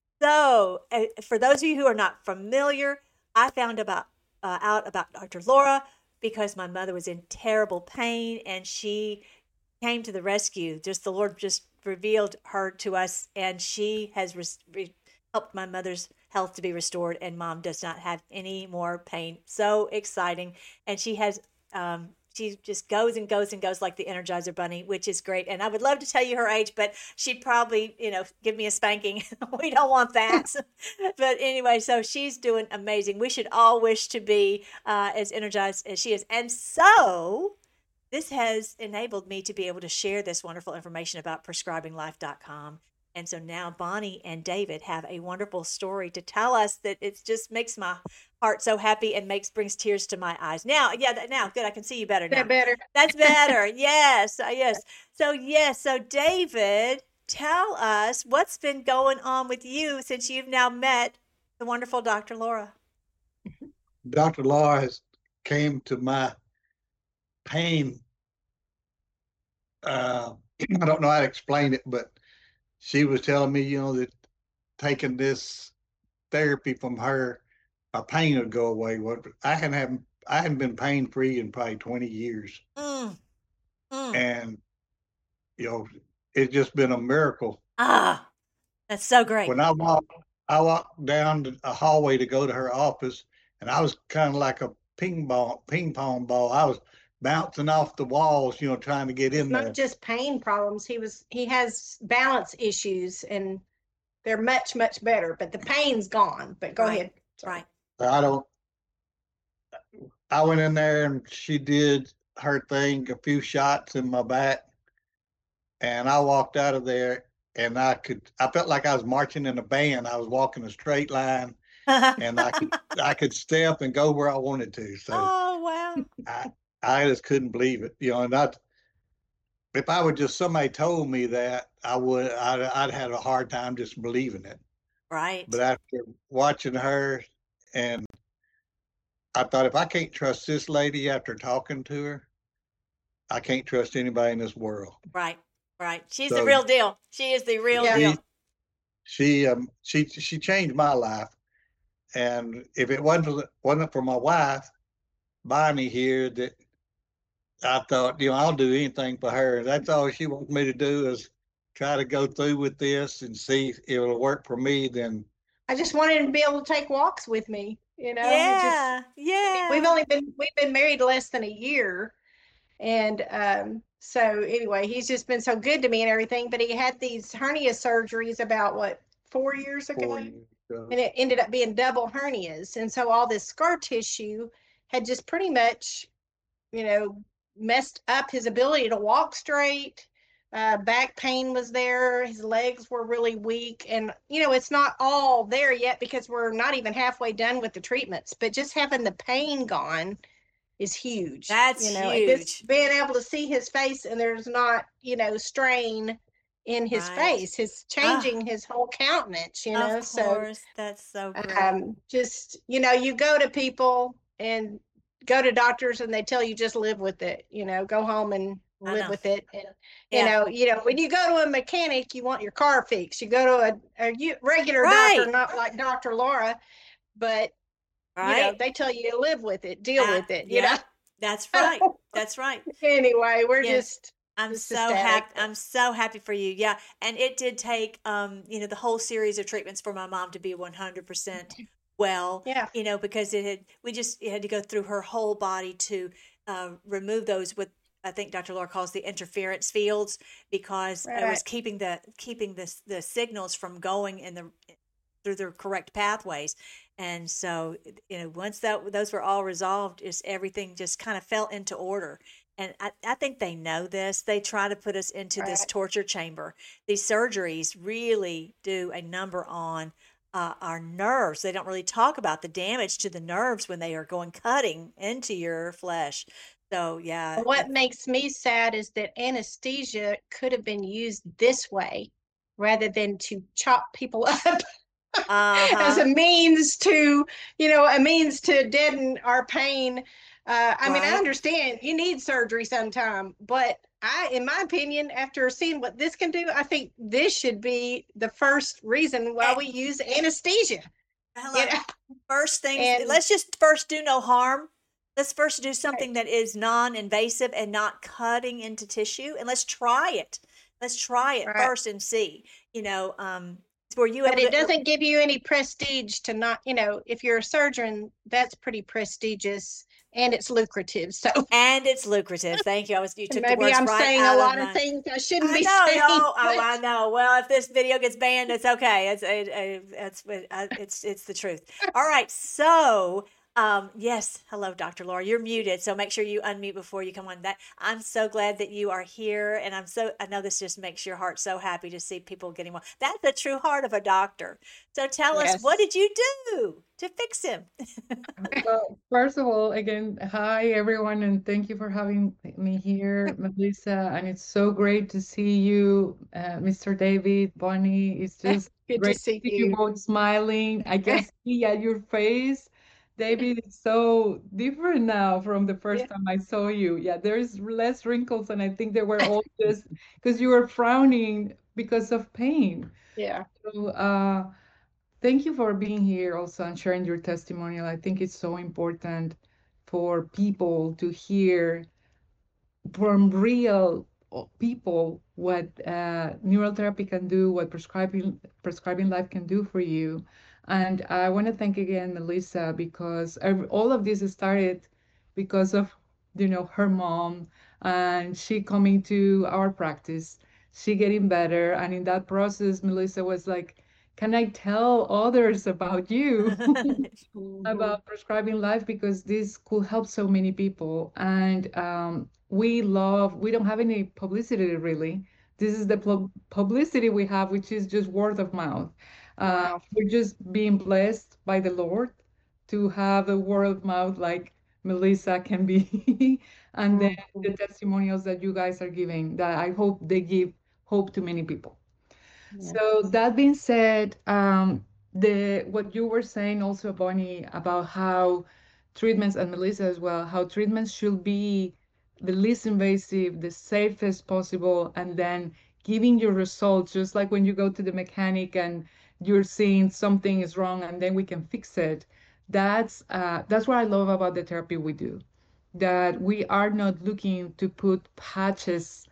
A: So, for those of you who are not familiar, I found out about Dr. Laura because my mother was in terrible pain and she came to the rescue. Just the Lord just revealed her to us, and she has helped my mother's health to be restored, and Mom does not have any more pain. So exciting. And she has she just goes and goes and goes like the Energizer Bunny, which is great. And I would love to tell you her age, but she'd probably, give me a spanking. We don't want that. But anyway, so she's doing amazing. We should all wish to be as energized as she is. And so this has enabled me to be able to share this wonderful information about prescribinglife.com. And so now Bonnie and David have a wonderful story to tell us that it just makes my heart so happy and brings tears to my eyes. Now, now good. I can see you better now.
H: That better.
A: That's better. Yes. Yes. So David, tell us what's been going on with you since you've now met the wonderful Dr. Laura.
I: Dr. Laura has came to my pain. I don't know how to explain it, but she was telling me, that taking this therapy from her, my pain would go away. I hadn't been pain free in probably 20 years. And, it's just been a miracle.
A: Ah, that's so great.
I: When I walked down a hallway to go to her office, and I was kind of like a ping pong ball. I was bouncing off the walls, trying to get in there.
H: Not just pain problems. He has balance issues, and they're much, much better, but the pain's gone. But go ahead.
A: Right.
I: I went in there and she did her thing, a few shots in my back, and I walked out of there, and I felt like I was marching in a band. I was walking a straight line, and I could step and go where I wanted to. So
A: Oh, wow.
I: I just couldn't believe it, and if I would just somebody told me that, I'd had a hard time just believing it.
A: Right.
I: But after watching her, and I thought, if I can't trust this lady after talking to her, I can't trust anybody in this world.
A: Right. Right. She's the
I: So
A: real deal. She is the real deal.
I: she changed my life. And if it wasn't for my wife, Bonnie here, that I thought, I'll do anything for her. That's all she wants me to do, is try to go through with this and see if it'll work for me. Then
H: I just wanted him to be able to take walks with me.
A: Yeah. Yeah.
H: We've been married less than a year, and so anyway, he's just been so good to me and everything. But he had these hernia surgeries about 4 years ago,
I: 4 years ago.
H: and it ended up being double hernias, and so all this scar tissue had just pretty much, messed up his ability to walk straight. Back pain was there. His legs were really weak. And, it's not all there yet because we're not even halfway done with the treatments. But just having the pain gone is huge.
A: That's huge.
H: Just being able to see his face and there's not, strain in his face. It's changing his whole countenance,
A: Of course.
H: So
A: that's so great.
H: just, you go to people and go to doctors and they tell you just live with it, go home and live with it. And when you go to a mechanic, you want your car fixed. You go to a regular doctor, not like Dr. Laura, but they tell you to live with it, deal with it.
A: That's right. That's right.
H: Anyway, we're just.
A: I'm so happy. I'm so happy for you. Yeah, and it did take the whole series of treatments for my mom to be 100% well.
H: Yeah.
A: Because it had to go through her whole body to remove those, what I think Dr. Laura calls the interference fields, because it was keeping the signals from going through the correct pathways. And so, once those were all resolved, everything just kind of fell into order. And I think they know this. They try to put us into this torture chamber. These surgeries really do a number on our nerves. They don't really talk about the damage to the nerves when they are cutting into your flesh. So, yeah.
H: What makes me sad is that anesthesia could have been used this way rather than to chop people up as a means to deaden our pain. I mean, I understand you need surgery sometime, but in my opinion, after seeing what this can do, I think this should be the first reason why we use anesthesia.
A: First things, let's just first do no harm. Let's first do something that is non-invasive and not cutting into tissue, and let's try it. Let's try it first and see. Where you.
H: But it doesn't give you any prestige to not. If you're a surgeon, that's pretty prestigious. And it's lucrative.
A: And it's lucrative. Thank you. You took
H: maybe
A: the words
H: I'm
A: right
H: saying
A: out
H: a lot
A: of
H: of things I shouldn't be
A: saying.
H: saying.
A: I know. Well, if this video gets banned, it's okay. It's the truth. All right. So, yes. Hello, Dr. Laura. You're muted, so make sure you unmute before you come on. I'm so glad that you are here, and I know this just makes your heart so happy to see people getting well. That's the true heart of a doctor. So tell us, what did you do to fix him?
J: Well, first of all, again, hi everyone, and thank you for having me here, Melissa. And it's so great to see you, Mr. David, Bonnie. It's just
H: good
J: great
H: to see
J: you both smiling. I can see at your face, David, it's so different now from the first time I saw you. Yeah, there's less wrinkles, and I think they were all just because you were frowning because of pain.
H: Yeah.
J: So, thank you for being here also and sharing your testimonial. I think it's so important for people to hear from real people what neural therapy can do, what prescribing life can do for you. And I want to thank again Melissa, because all of this started because of her mom, and she coming to our practice, she getting better, and in that process Melissa was like, can I tell others about you,
H: Mhm.
J: about prescribing life, because this could help so many people. And we don't have any publicity really. This is the publicity we have, which is just word of mouth.
H: Wow.
J: We're just being blessed by the Lord to have a word of mouth like Melissa can be, and then the
H: Mhm.
J: testimonials that you guys are giving, that I hope they give hope to many people.
H: Yeah.
J: So that being said, the what you were saying also, Bonnie, about how treatments, and Melissa as well, how treatments should be the least invasive, the safest possible, and then giving you results, just like when you go to the mechanic and you're seeing something is wrong and then we can fix it. That's what I love about the therapy we do. That we are not looking to put patches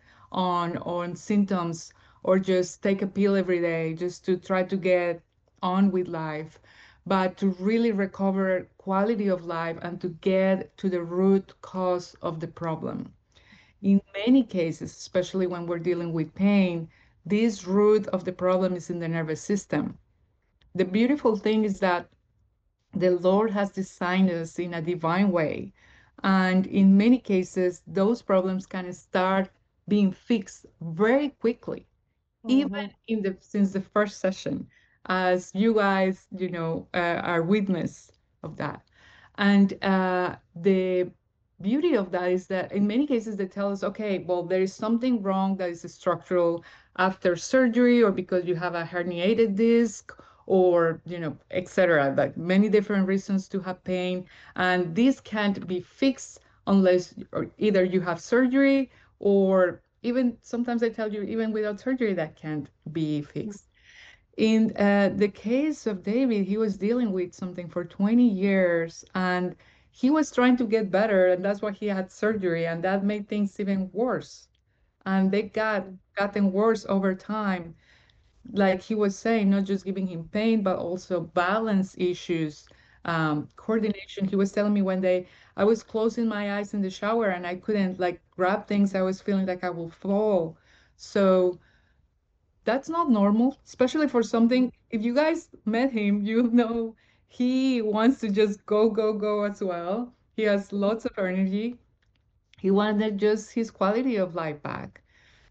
J: on symptoms or just take a pill every day just to try to get on with life, but to really recover quality of life and to get to the root cause of the problem. In many cases, especially when we're dealing with pain, this root of the problem is in the nervous system. The beautiful thing is that the Lord has designed us in a divine way. And in many cases, those problems can start being fixed very quickly, even
H: Mhm.
J: since the first session, as you guys, are witness of that. And the beauty of that is that in many cases they tell us, okay, well, there is something wrong that is structural after surgery, or because you have a herniated disc, or etc. Like many different reasons to have pain, and this can't be fixed unless or either you have surgery, or even sometimes I tell you, even without surgery, that can't be fixed. In the case of David, he was dealing with something for 20 years and he was trying to get better, and that's why he had surgery, and that made things even worse. And they gotten worse over time. Like he was saying, not just giving him pain, but also balance issues, coordination. He was telling me one day, I was closing my eyes in the shower and I couldn't like grab things. I was feeling like I will fall. So that's not normal, especially for something. If you guys met him, you know he wants to just go, go, go as well. He has lots of energy. He wanted just his quality of life back.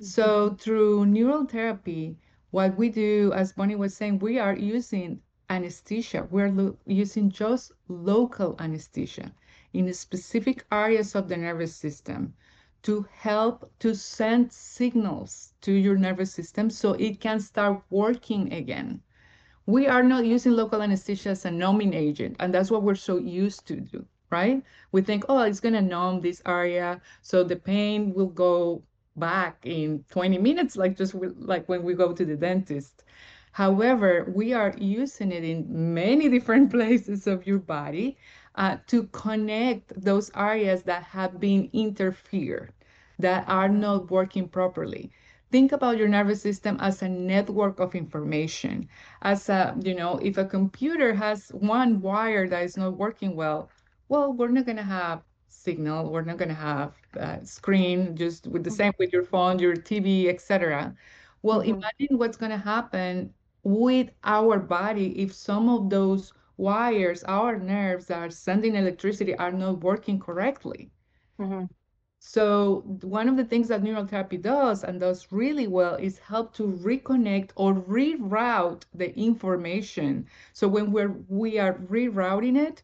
J: So through neural therapy, what we do, as Bonnie was saying, we are using anesthesia. We're using just local anesthesia in specific areas of the nervous system to help to send signals to your nervous system so it can start working again. We are not using local anesthesia as a numbing agent, and that's what we're so used to do, right? We think, oh, it's going to numb this area, so the pain will go back in 20 minutes, like like when we go to the dentist. However, we are using it in many different places of your body to connect those areas that have been interfered, that are not working properly. Think about your nervous system as a network of information. As if a computer has one wire that is not working well, we're not going to have signal. We're not going to have screen, just with the same with your phone, your TV, etc. Well, imagine what's going to happen with our body if some of those wires, our nerves that are sending electricity, are not working correctly.
H: Mhm.
J: So one of the things that neural therapy does, and does really well, is help to reconnect or reroute the information. So when we are rerouting it,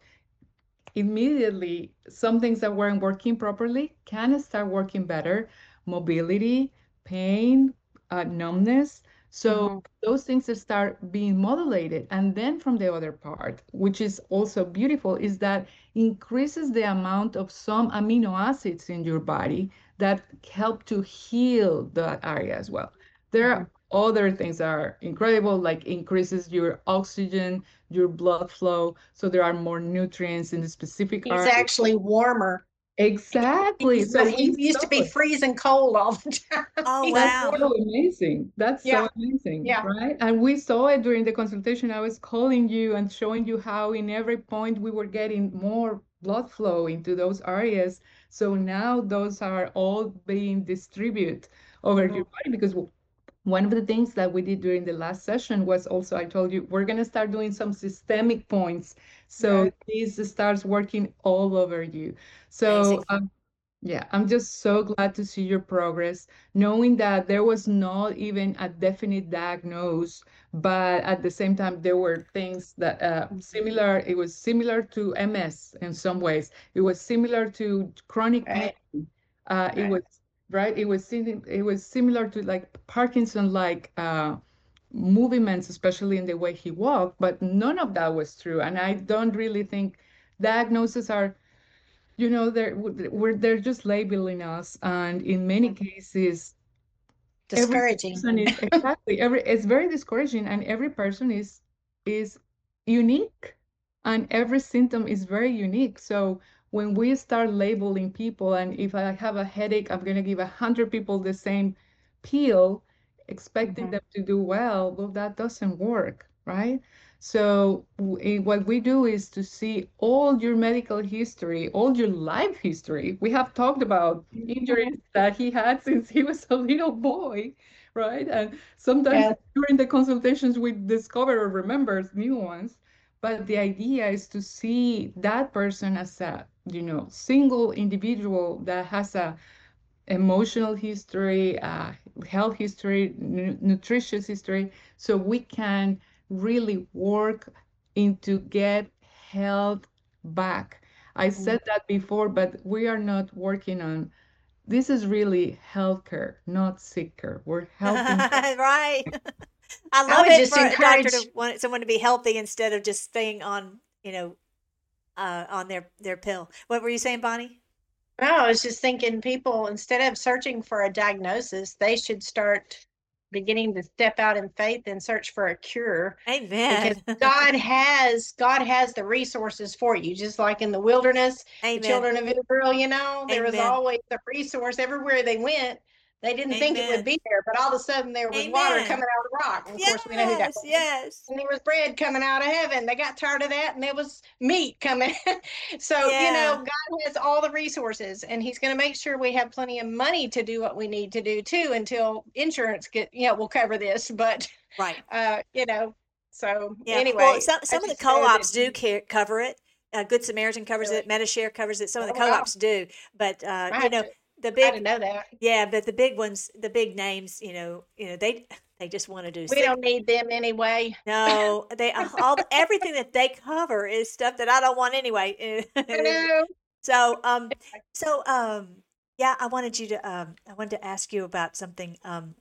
J: immediately some things that weren't working properly can start working better. Mobility, pain, numbness. So those things that start being modulated. And then from the other part, which is also beautiful, is that increases the amount of some amino acids in your body that help to heal that area as well. There are other things that are incredible, like increases your oxygen, your blood flow, so there are more nutrients in the specific
H: He's
J: area.
H: actually warmer.
J: Exactly. So
H: He
J: we
H: used to be
J: saw it.
H: freezing cold all the time.
A: Oh,
J: That's
A: wow.
J: so amazing. That's
H: Yeah.
J: so amazing,
H: Yeah.
J: right? And we saw it during the consultation. I was calling you and showing you how in every point we were getting more blood flow into those areas. So now those are all being distributed over your body because One of the things that we did during the last session was also, I told you, we're going to start doing some systemic points. So this starts working all over you. So yeah, I'm just so glad to see your progress, knowing that there was not even a definite diagnosis, but at the same time, there were things that similar, it was similar to MS in some ways. It was similar to chronic pain. It was right. It was similar to like Parkinson-like movements, especially in the way he walked, but none of that was true. And I don't really think diagnoses are, they're just labeling us, and in many cases,
H: discouraging.
J: It's very discouraging, and every person is unique, and every symptom is very unique. So when we start labeling people, and if I have a headache, I'm going to give 100 people the same pill, expecting them to do well, that doesn't work, right? So what we do is to see all your medical history, all your life history. We have talked about injuries that he had since he was a little boy, right? And sometimes during the consultations, we discover or remember new ones. But the idea is to see that person as a, single individual that has a emotional history, health history, nutritious history, so we can really work into get health back. I said that before, but we are not working on, this is really healthcare, not sick care. We're helping.
A: Right. I love it for a doctor to want someone to be healthy instead of just staying on, on their pill. What were you saying, Bonnie?
H: No, I was just thinking people, instead of searching for a diagnosis, they should start beginning to step out in faith and search for a cure.
A: Amen.
H: Because God has the resources for you, just like in the wilderness.
A: Amen.
H: The children of Israel, there was always a resource everywhere they went. They didn't think it would be there, but all of a sudden there was water coming out of the rock. And of course, we know who got and there was bread coming out of heaven. They got tired of that, and there was meat coming. So, God has all the resources, and he's going to make sure we have plenty of money to do what we need to do, too, until insurance will cover this. But, so anyway.
A: Well, some of the co-ops do cover it. Good Samaritan covers it. Medishare covers it. Some of the co-ops do. But, the big,
H: I didn't know that.
A: Yeah, but the big ones, the big names, they just want to do.
H: We don't need them anyway.
A: No, they everything that they cover is stuff that I don't want anyway. So, yeah, I wanted to ask you about something.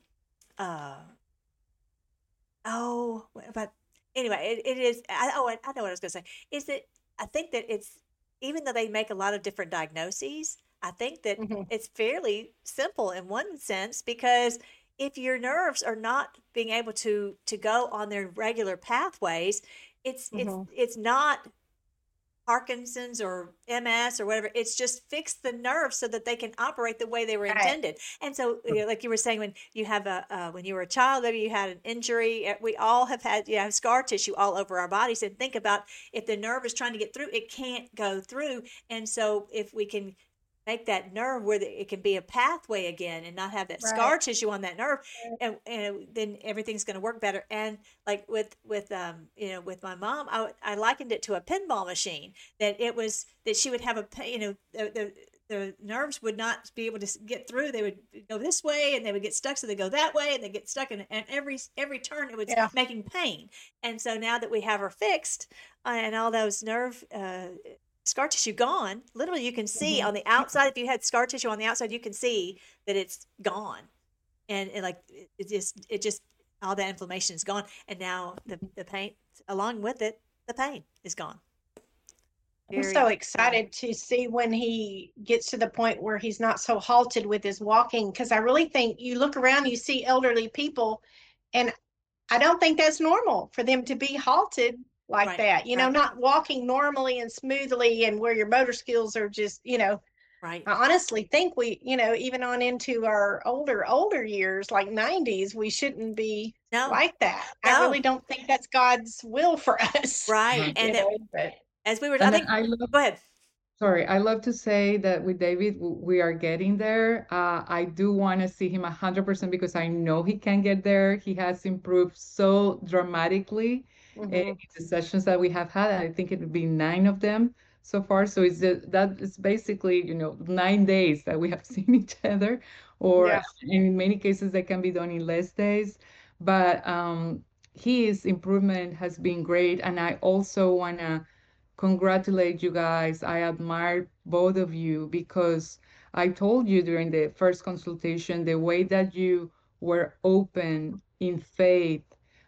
A: Anyway, it is. I know what I was going to say. Is that I think that it's, even though they make a lot of different diagnoses, I think that it's fairly simple in one sense, because if your nerves are not being able to go on their regular pathways, it's not Parkinson's or MS or whatever. It's just fix the nerves so that they can operate the way they were intended. And so, like you were saying, when you have when you were a child, maybe you had an injury. We all have had scar tissue all over our bodies. And think about, if the nerve is trying to get through, it can't go through. And so, if we can make that nerve where it can be a pathway again and not have that scar tissue on that nerve, and then everything's going to work better. And like with my mom, I likened it to a pinball machine, that she would have the nerves would not be able to get through. They would go this way and they would get stuck, so they go that way and they get stuck, and every turn it was making pain. And so now that we have her fixed and all those nerve scar tissue gone, literally you can see on the outside, if you had scar tissue on the outside, you can see that it's gone, and like it just all that inflammation is gone, and now the pain along with it, the pain is gone.
H: I'm so excited to see when he gets to the point where he's not so halted with his walking, because I really think you look around, you see elderly people, and I don't think that's normal for them to be halted like that, not walking normally and smoothly, and where your motor skills are just, I honestly think we, even on into our older years, like 90s, we shouldn't be like that. No. I really don't think that's God's will for us.
A: Right. And as we were, go ahead.
J: Sorry, I love to say that with David, we are getting there. I do want to see him 100% because I know he can get there. He has improved so dramatically in the sessions that we have had. I think it would be 9 of them so far. So that is basically, 9 days that we have seen each other, or in many cases that can be done in less days. But his improvement has been great, and I also want to congratulate you guys. I admire both of you because I told you during the first consultation the way that you were open in faith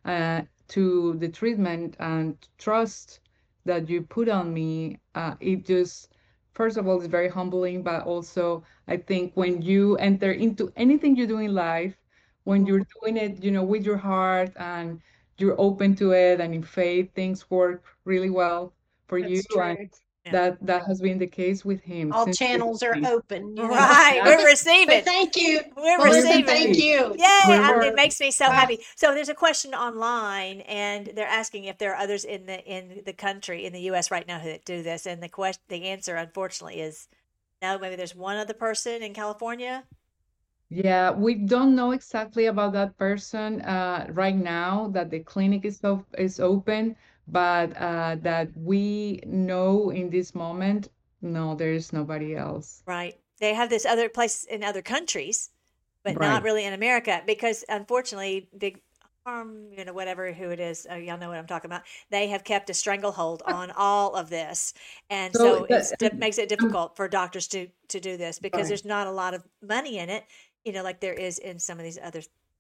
J: to the treatment and trust that you put on me. It just, first of all, it's very humbling, but also I think when you enter into anything you do in life, when you're doing it, with your heart and you're open to it and in faith, things work really well for you. And that has been the case with him.
H: All
J: since the
H: channels are
J: beginning.
H: open.
A: Right. We're receiving.
H: But thank you.
A: We're
H: Melissa,
A: receiving.
H: thank you.
A: Yay. It makes me so happy. So there's a question online, and they're asking if there are others in the country, in the U.S. right now that do this. And the answer, unfortunately, is no. Maybe there's one other person in California.
J: Yeah, we don't know exactly about that person right now that the clinic is open, but that we know in this moment, no, there is nobody else.
A: Right. They have this other place in other countries, but not really in America because, unfortunately, Big Harm, whatever who it is, y'all know what I'm talking about. They have kept a stranglehold on all of this, and so it makes it difficult for doctors to do this because there's not a lot of money in it, like there is in some of these other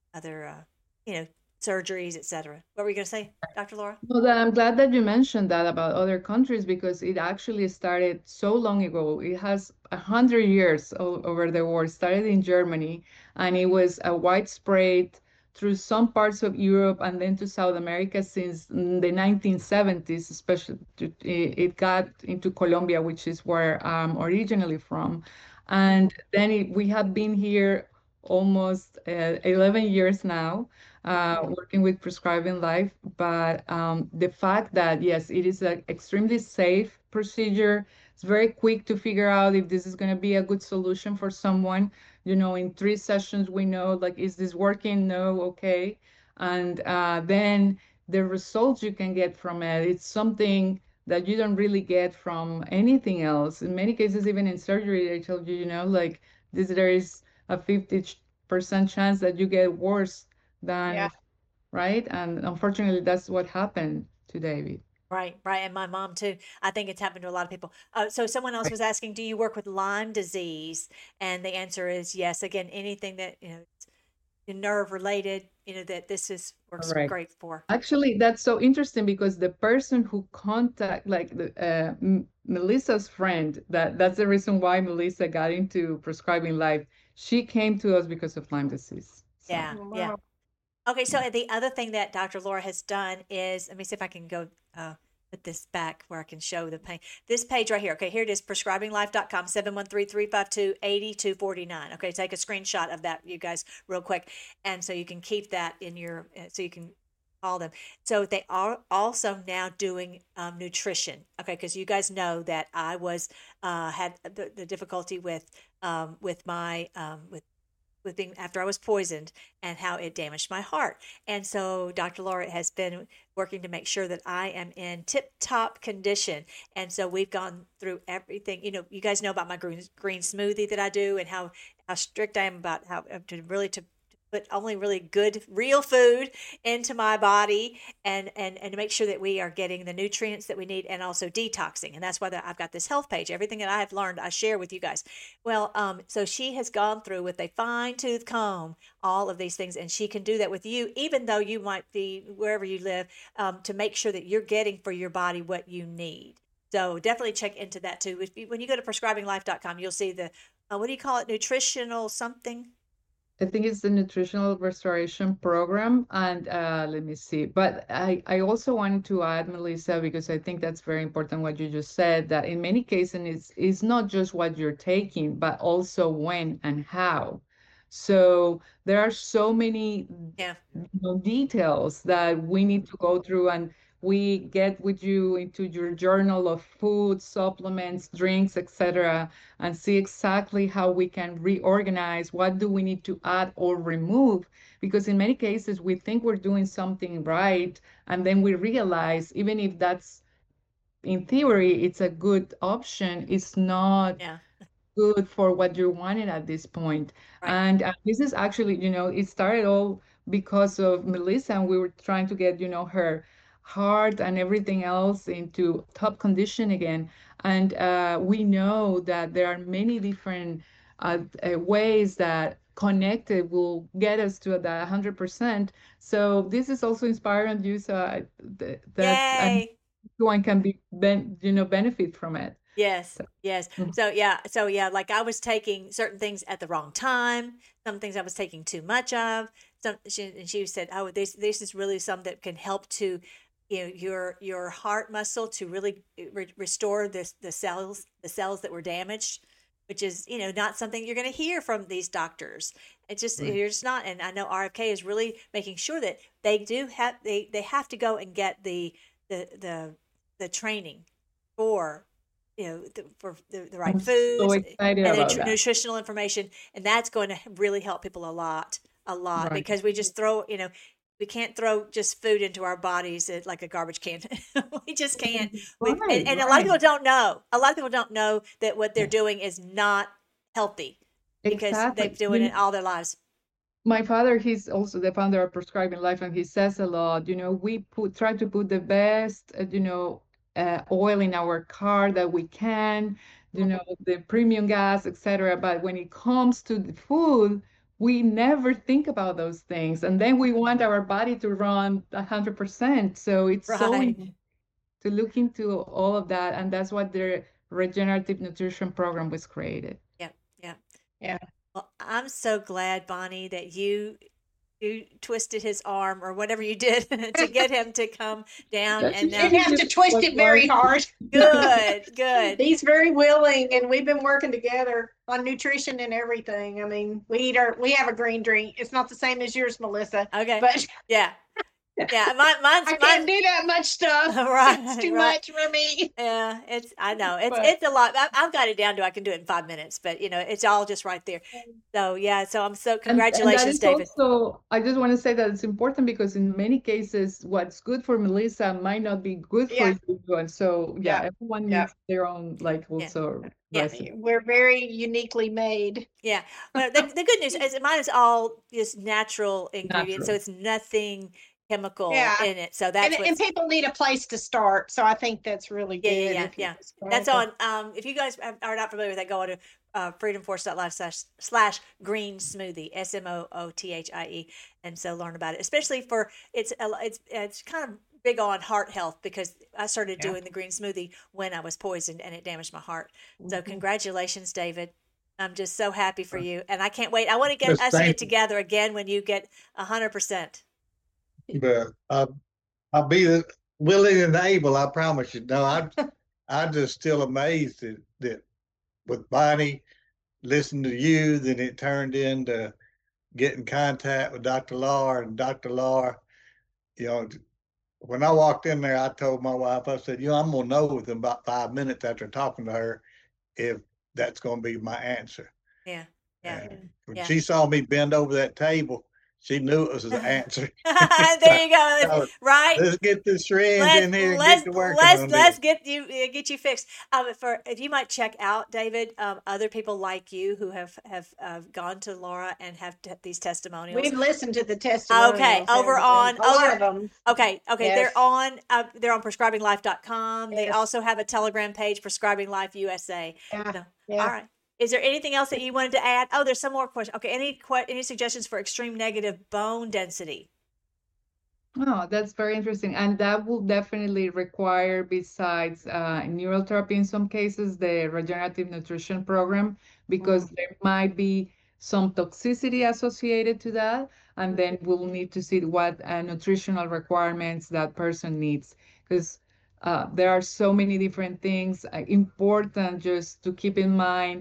A: surgeries, etc. What were you going to say, Dr. Laura?
J: Well, I'm glad that you mentioned that about other countries because it actually started so long ago. It has 100 years over the world. It started in Germany, and it was a widespread through some parts of Europe and then to South America since the 1970s, especially it got into Colombia, which is where I'm originally from. And then we have been here almost 11 years now, working with Prescribing Life. But the fact that, yes, it is an extremely safe procedure. It's very quick to figure out if this is going to be a good solution for someone. In 3 sessions, we know, like, is this working? No, okay. And then the results you can get from it, it's something that you don't really get from anything else. In many cases, even in surgery, they tell you, like there is a 50% chance that you get worse than, right? And unfortunately, that's what happened to David.
A: Right. And my mom too. I think it's happened to a lot of people. So someone else was asking, do you work with Lyme disease? And the answer is yes. Again, anything that, nerve related, that this works great for.
J: Actually, that's so interesting because the person who Melissa's friend, that's the reason why Melissa got into Prescribing Life. She came to us because of Lyme disease.
A: So. Yeah. Okay, so the other thing that Dr. Laura has done is, let me see if I can go put this back where I can show the pain. This page right here. Okay, here it is, prescribinglife.com, 713-352-8249. Okay, take a screenshot of that, you guys, real quick. And so you can keep that in your, so you can call them. So they are also now doing nutrition. Okay, because you guys know that I was, had the difficulty with my, with being after I was poisoned and how it damaged my heart. And so Dr. Laura has been working to make sure that I am in tip-top condition. And so we've gone through everything. You guys know about my green smoothie that I do and how strict I am about how to put only really good real food into my body and to make sure that we are getting the nutrients that we need and also detoxing. And that's why I've got this health page. Everything that I have learned, I share with you guys. Well, so she has gone through with a fine-tooth comb all of these things, and she can do that with you, even though you might be wherever you live, to make sure that you're getting for your body what you need. So definitely check into that too. When you go to prescribinglife.com, you'll see the, what do you call it? Nutritional something?
J: I think it's the Nutritional Restoration Program. And let me see. But I also wanted to add, Melissa, because I think that's very important what you just said, that in many cases, it's not just what you're taking, but also when and how. So there are so many details that we need to go through. And we get with you into your journal of food, supplements, drinks, etc., and see exactly how we can reorganize. What do we need to add or remove? Because in many cases, we think we're doing something right, and then we realize, even if that's in theory, it's a good option, it's not good for what you're wanting at this point.
A: Right.
J: And this is actually, it started all because of Melissa, and we were trying to get, her heart and everything else into top condition again. And we know that there are many different ways that connected will get us to that 100%. So this is also inspiring you. So that's one can be benefit from it.
A: Yes. So yeah, like I was taking certain things at the wrong time, some things I was taking too much of. She said, "Oh, this is really something that can help to, your heart muscle to really restore the cells that were damaged." Which is, not something you're going to hear from these doctors. It's just, you're just not. And I know RFK is really making sure that they do have, they have to go and get the training for, for the right foods
J: so excited
A: and
J: about
A: nutritional information. And that's going to really help people a lot,
J: Right.
A: because we just throw, we can't throw just food into our bodies like a garbage can. We just can't. And a lot of people don't know. A lot of people don't know that what they're doing is not healthy because they've been doing it all their lives.
J: My father, he's also the founder of Prescribing Life, and he says a lot, we try to put the best, oil in our car that we can, the premium gas, etc. But when it comes to the food, we never think about those things. And then we want our body to run 100%. So it's so important to look into all of that. And that's what the regenerative nutrition program was created.
A: Yeah. Well, I'm so glad, Bonnie, that you twisted his arm or whatever you did to get him to come down. And
H: you didn't have to twist it very hard.
A: Good.
H: He's very willing, and we've been working together on nutrition and everything. I mean, we have a green drink. It's not the same as yours, Melissa.
A: Okay.
H: But
A: yeah, mine's
H: I can't do that much stuff.
A: Right,
H: it's too much for me.
A: Yeah, I know it's a lot. I've got it down to I can do it in 5 minutes, but it's all just right there. So yeah, so I'm so congratulations, David.
J: Also, I just want to say that it's important because in many cases, what's good for Melissa might not be good for you, and so everyone needs their own also.
H: Yeah, we're very uniquely made.
A: Yeah, well, the good news is mine is all just natural ingredients, so it's nothing chemical in it. So that's
H: and people need a place to start. So I think that's really good.
A: Yeah. That's on. If you guys are not familiar with that, go on to freedomforce.life/green smoothie, SMOOTHIE, and so learn about it. Especially for it's kind of big on heart health because I started doing the green smoothie when I was poisoned and it damaged my heart. So congratulations, David. I'm just so happy for you, and I can't wait. I want to get us to get together again when you get 100%.
I: But I'll be willing and able, I promise you. No, I'm just still amazed that with Bonnie, listening to you, then it turned into getting contact with Dr. Laura, and Dr. Laura, when I walked in there, I told my wife, I said, I'm going to know within about 5 minutes after talking to her if that's going to be my answer.
A: Yeah.
I: When she saw me bend over that table, she knew it was the answer.
A: There you go. Right.
I: Let's get this syringe in here and get to work.
A: Let's get you fixed. If you might check out, David, other people like you who have gone to Laura and have these testimonials.
H: We've listened to the testimonials.
A: Okay, over on
H: a lot of them.
A: Okay.
H: Yes.
A: They're on prescribinglife.com. They also have a Telegram page, Prescribing Life USA.
H: Yeah.
A: All right. Is there anything else that you wanted to add? Oh, there's some more questions. Okay, any suggestions for extreme negative bone density?
J: Oh, that's very interesting. And that will definitely require, besides neural therapy in some cases, the regenerative nutrition program, because there might be some toxicity associated to that. And then we'll need to see what nutritional requirements that person needs. Because there are so many different things important just to keep in mind.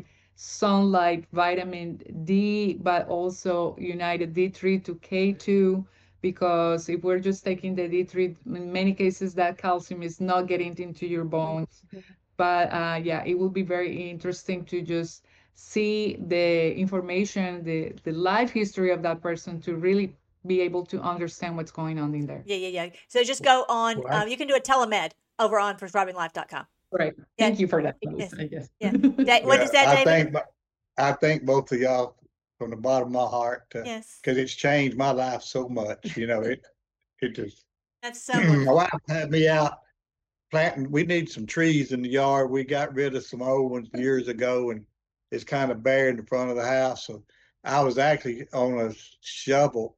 J: Sunlight, vitamin D, but also United D3 to K2, because if we're just taking the D3, in many cases that calcium is not getting into your bones. But yeah, it will be very interesting to just see the information, the life history of that person to really be able to understand what's going on in there.
A: Yeah. So just go on. You can do a telemed over on prescribinglife.com.
J: Right. Thank you for that. Yes. I guess.
A: Yeah. What is that, David?
I: I thank both of y'all from the bottom of my heart.
A: Yes.
I: Because it's changed my life so much. You know, it just.
A: That's so wonderful.
I: My wife had me out planting. We need some trees in the yard. We got rid of some old ones years ago, and it's kind of bare in the front of the house. So I was actually on a shovel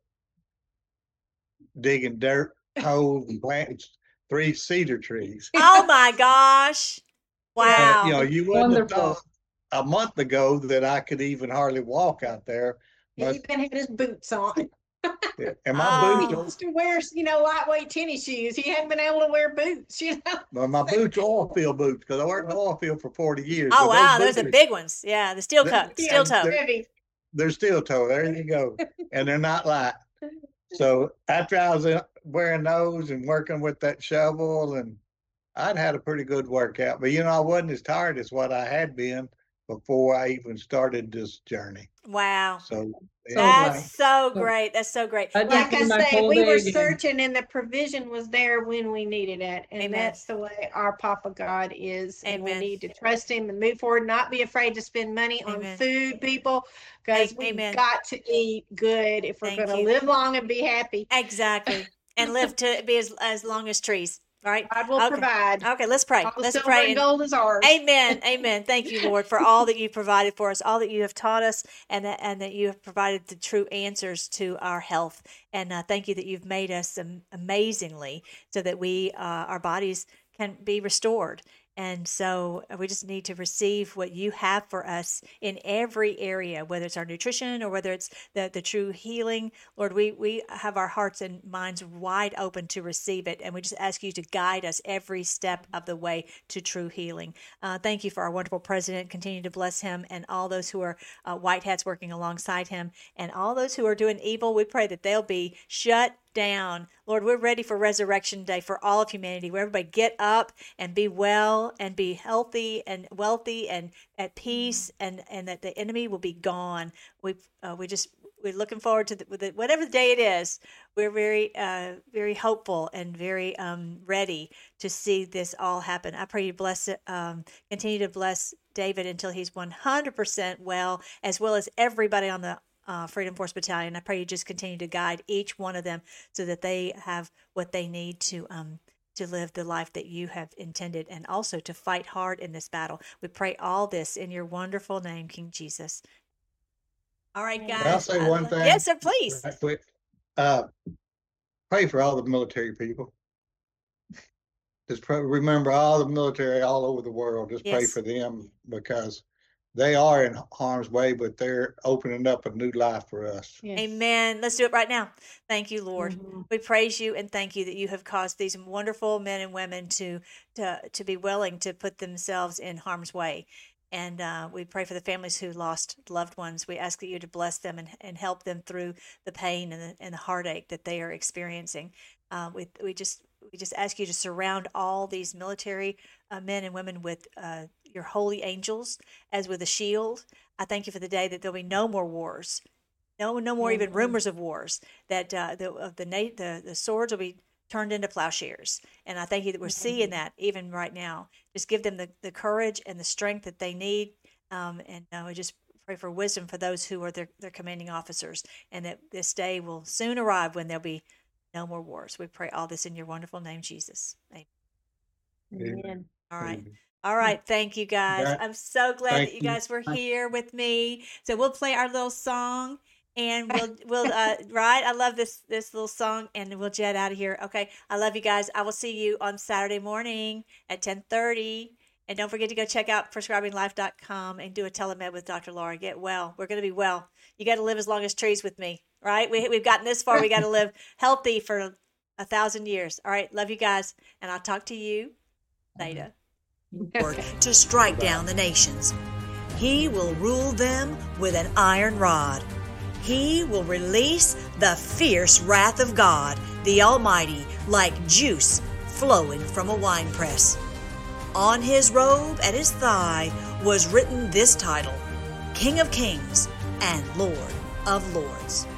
I: digging dirt holes and planting 3 cedar trees.
A: Oh my gosh. Wow.
I: You know, you wouldn't have thought a month ago that I could even hardly walk out there.
H: He even had his boots on.
I: Yeah. And my boots
H: used to wear, lightweight tennis shoes. He hadn't been able to wear boots,
I: Well, my boots are oil field boots because I worked in the oil field for 40 years.
A: Oh, wow. Those are big ones. Yeah. The steel toe.
I: They're steel toe. There you go. And they're not light. So after I was wearing those and working with that shovel, and I'd had a pretty good workout. But, I wasn't as tired as what I had been before I even started this journey.
A: Wow.
I: So
A: that's so great. That's so great.
H: Like I say, we were searching and the provision was there when we needed it. And that's the way our Papa God is. And we need to trust him and move forward, not be afraid to spend money on food, people, because we've got to eat good if we're going to live long and be happy.
A: Exactly. And live to be as long as trees. All right.
H: God will provide.
A: Okay, let's pray. Let's pray.
H: And gold is ours.
A: Amen. Amen. Thank you, Lord, for all that you provided for us, all that you have taught us, and that you have provided the true answers to our health. And thank you that you've made us amazingly so that our bodies can be restored. And so we just need to receive what you have for us in every area, whether it's our nutrition or whether it's the true healing. Lord, we have our hearts and minds wide open to receive it. And we just ask you to guide us every step of the way to true healing. Thank you for our wonderful president. Continue to bless him and all those who are white hats working alongside him, and all those who are doing evil. We pray that they'll be shut down. Lord, we're ready for Resurrection Day for all of humanity, where everybody get up and be well and be healthy and wealthy and at peace, and that the enemy will be gone. We're looking forward to whatever the day it is. We're very hopeful and very ready to see this all happen. I pray you bless it. Continue to bless David until he's 100% well as everybody on the Freedom Force Battalion. I pray you just continue to guide each one of them so that they have what they need to live the life that you have intended, and also to fight hard in this battle. We pray all this in your wonderful name, King Jesus. All right, guys.
I: Can I say one thing?
A: Yes, sir, please.
I: Right quick. Pray for all the military people. Just remember all the military all over the world. Just pray for them, because they are in harm's way, but they're opening up a new life for us.
A: Yes. Amen. Let's do it right now. Thank you, Lord. Mm-hmm. We praise you and thank you that you have caused these wonderful men and women to be willing to put themselves in harm's way. And we pray for the families who lost loved ones. We ask that you to bless them and help them through the pain and the heartache that they are experiencing. We just ask you to surround all these military men and women with your holy angels as with a shield. I thank you for the day that there'll be no more wars, no more even rumors of wars. That the swords will be turned into plowshares, and I thank you that we're seeing that even right now. Just give them the courage and the strength that they need, and we just pray for wisdom for those who are their commanding officers, and that this day will soon arrive when there'll be no more wars. We pray all this in your wonderful name, Jesus. Amen. All right. All right. Thank you, guys. I'm so glad that you guys were here with me. So we'll play our little song, and we'll right. I love this little song, and we'll jet out of here. Okay. I love you guys. I will see you on Saturday morning at 10:30. And don't forget to go check out prescribinglife.com and do a telemed with Dr. Laura. Get well. We're going to be well. You got to live as long as trees with me, right? We've gotten this far. We got to live healthy for 1,000 years. All right. Love you guys. And I'll talk to you later. To strike down the nations. He will rule them with an iron rod.
K: He will release the fierce wrath of God, the Almighty, like juice flowing from a winepress. On his robe at his thigh was written this title, King of Kings and Lord of Lords.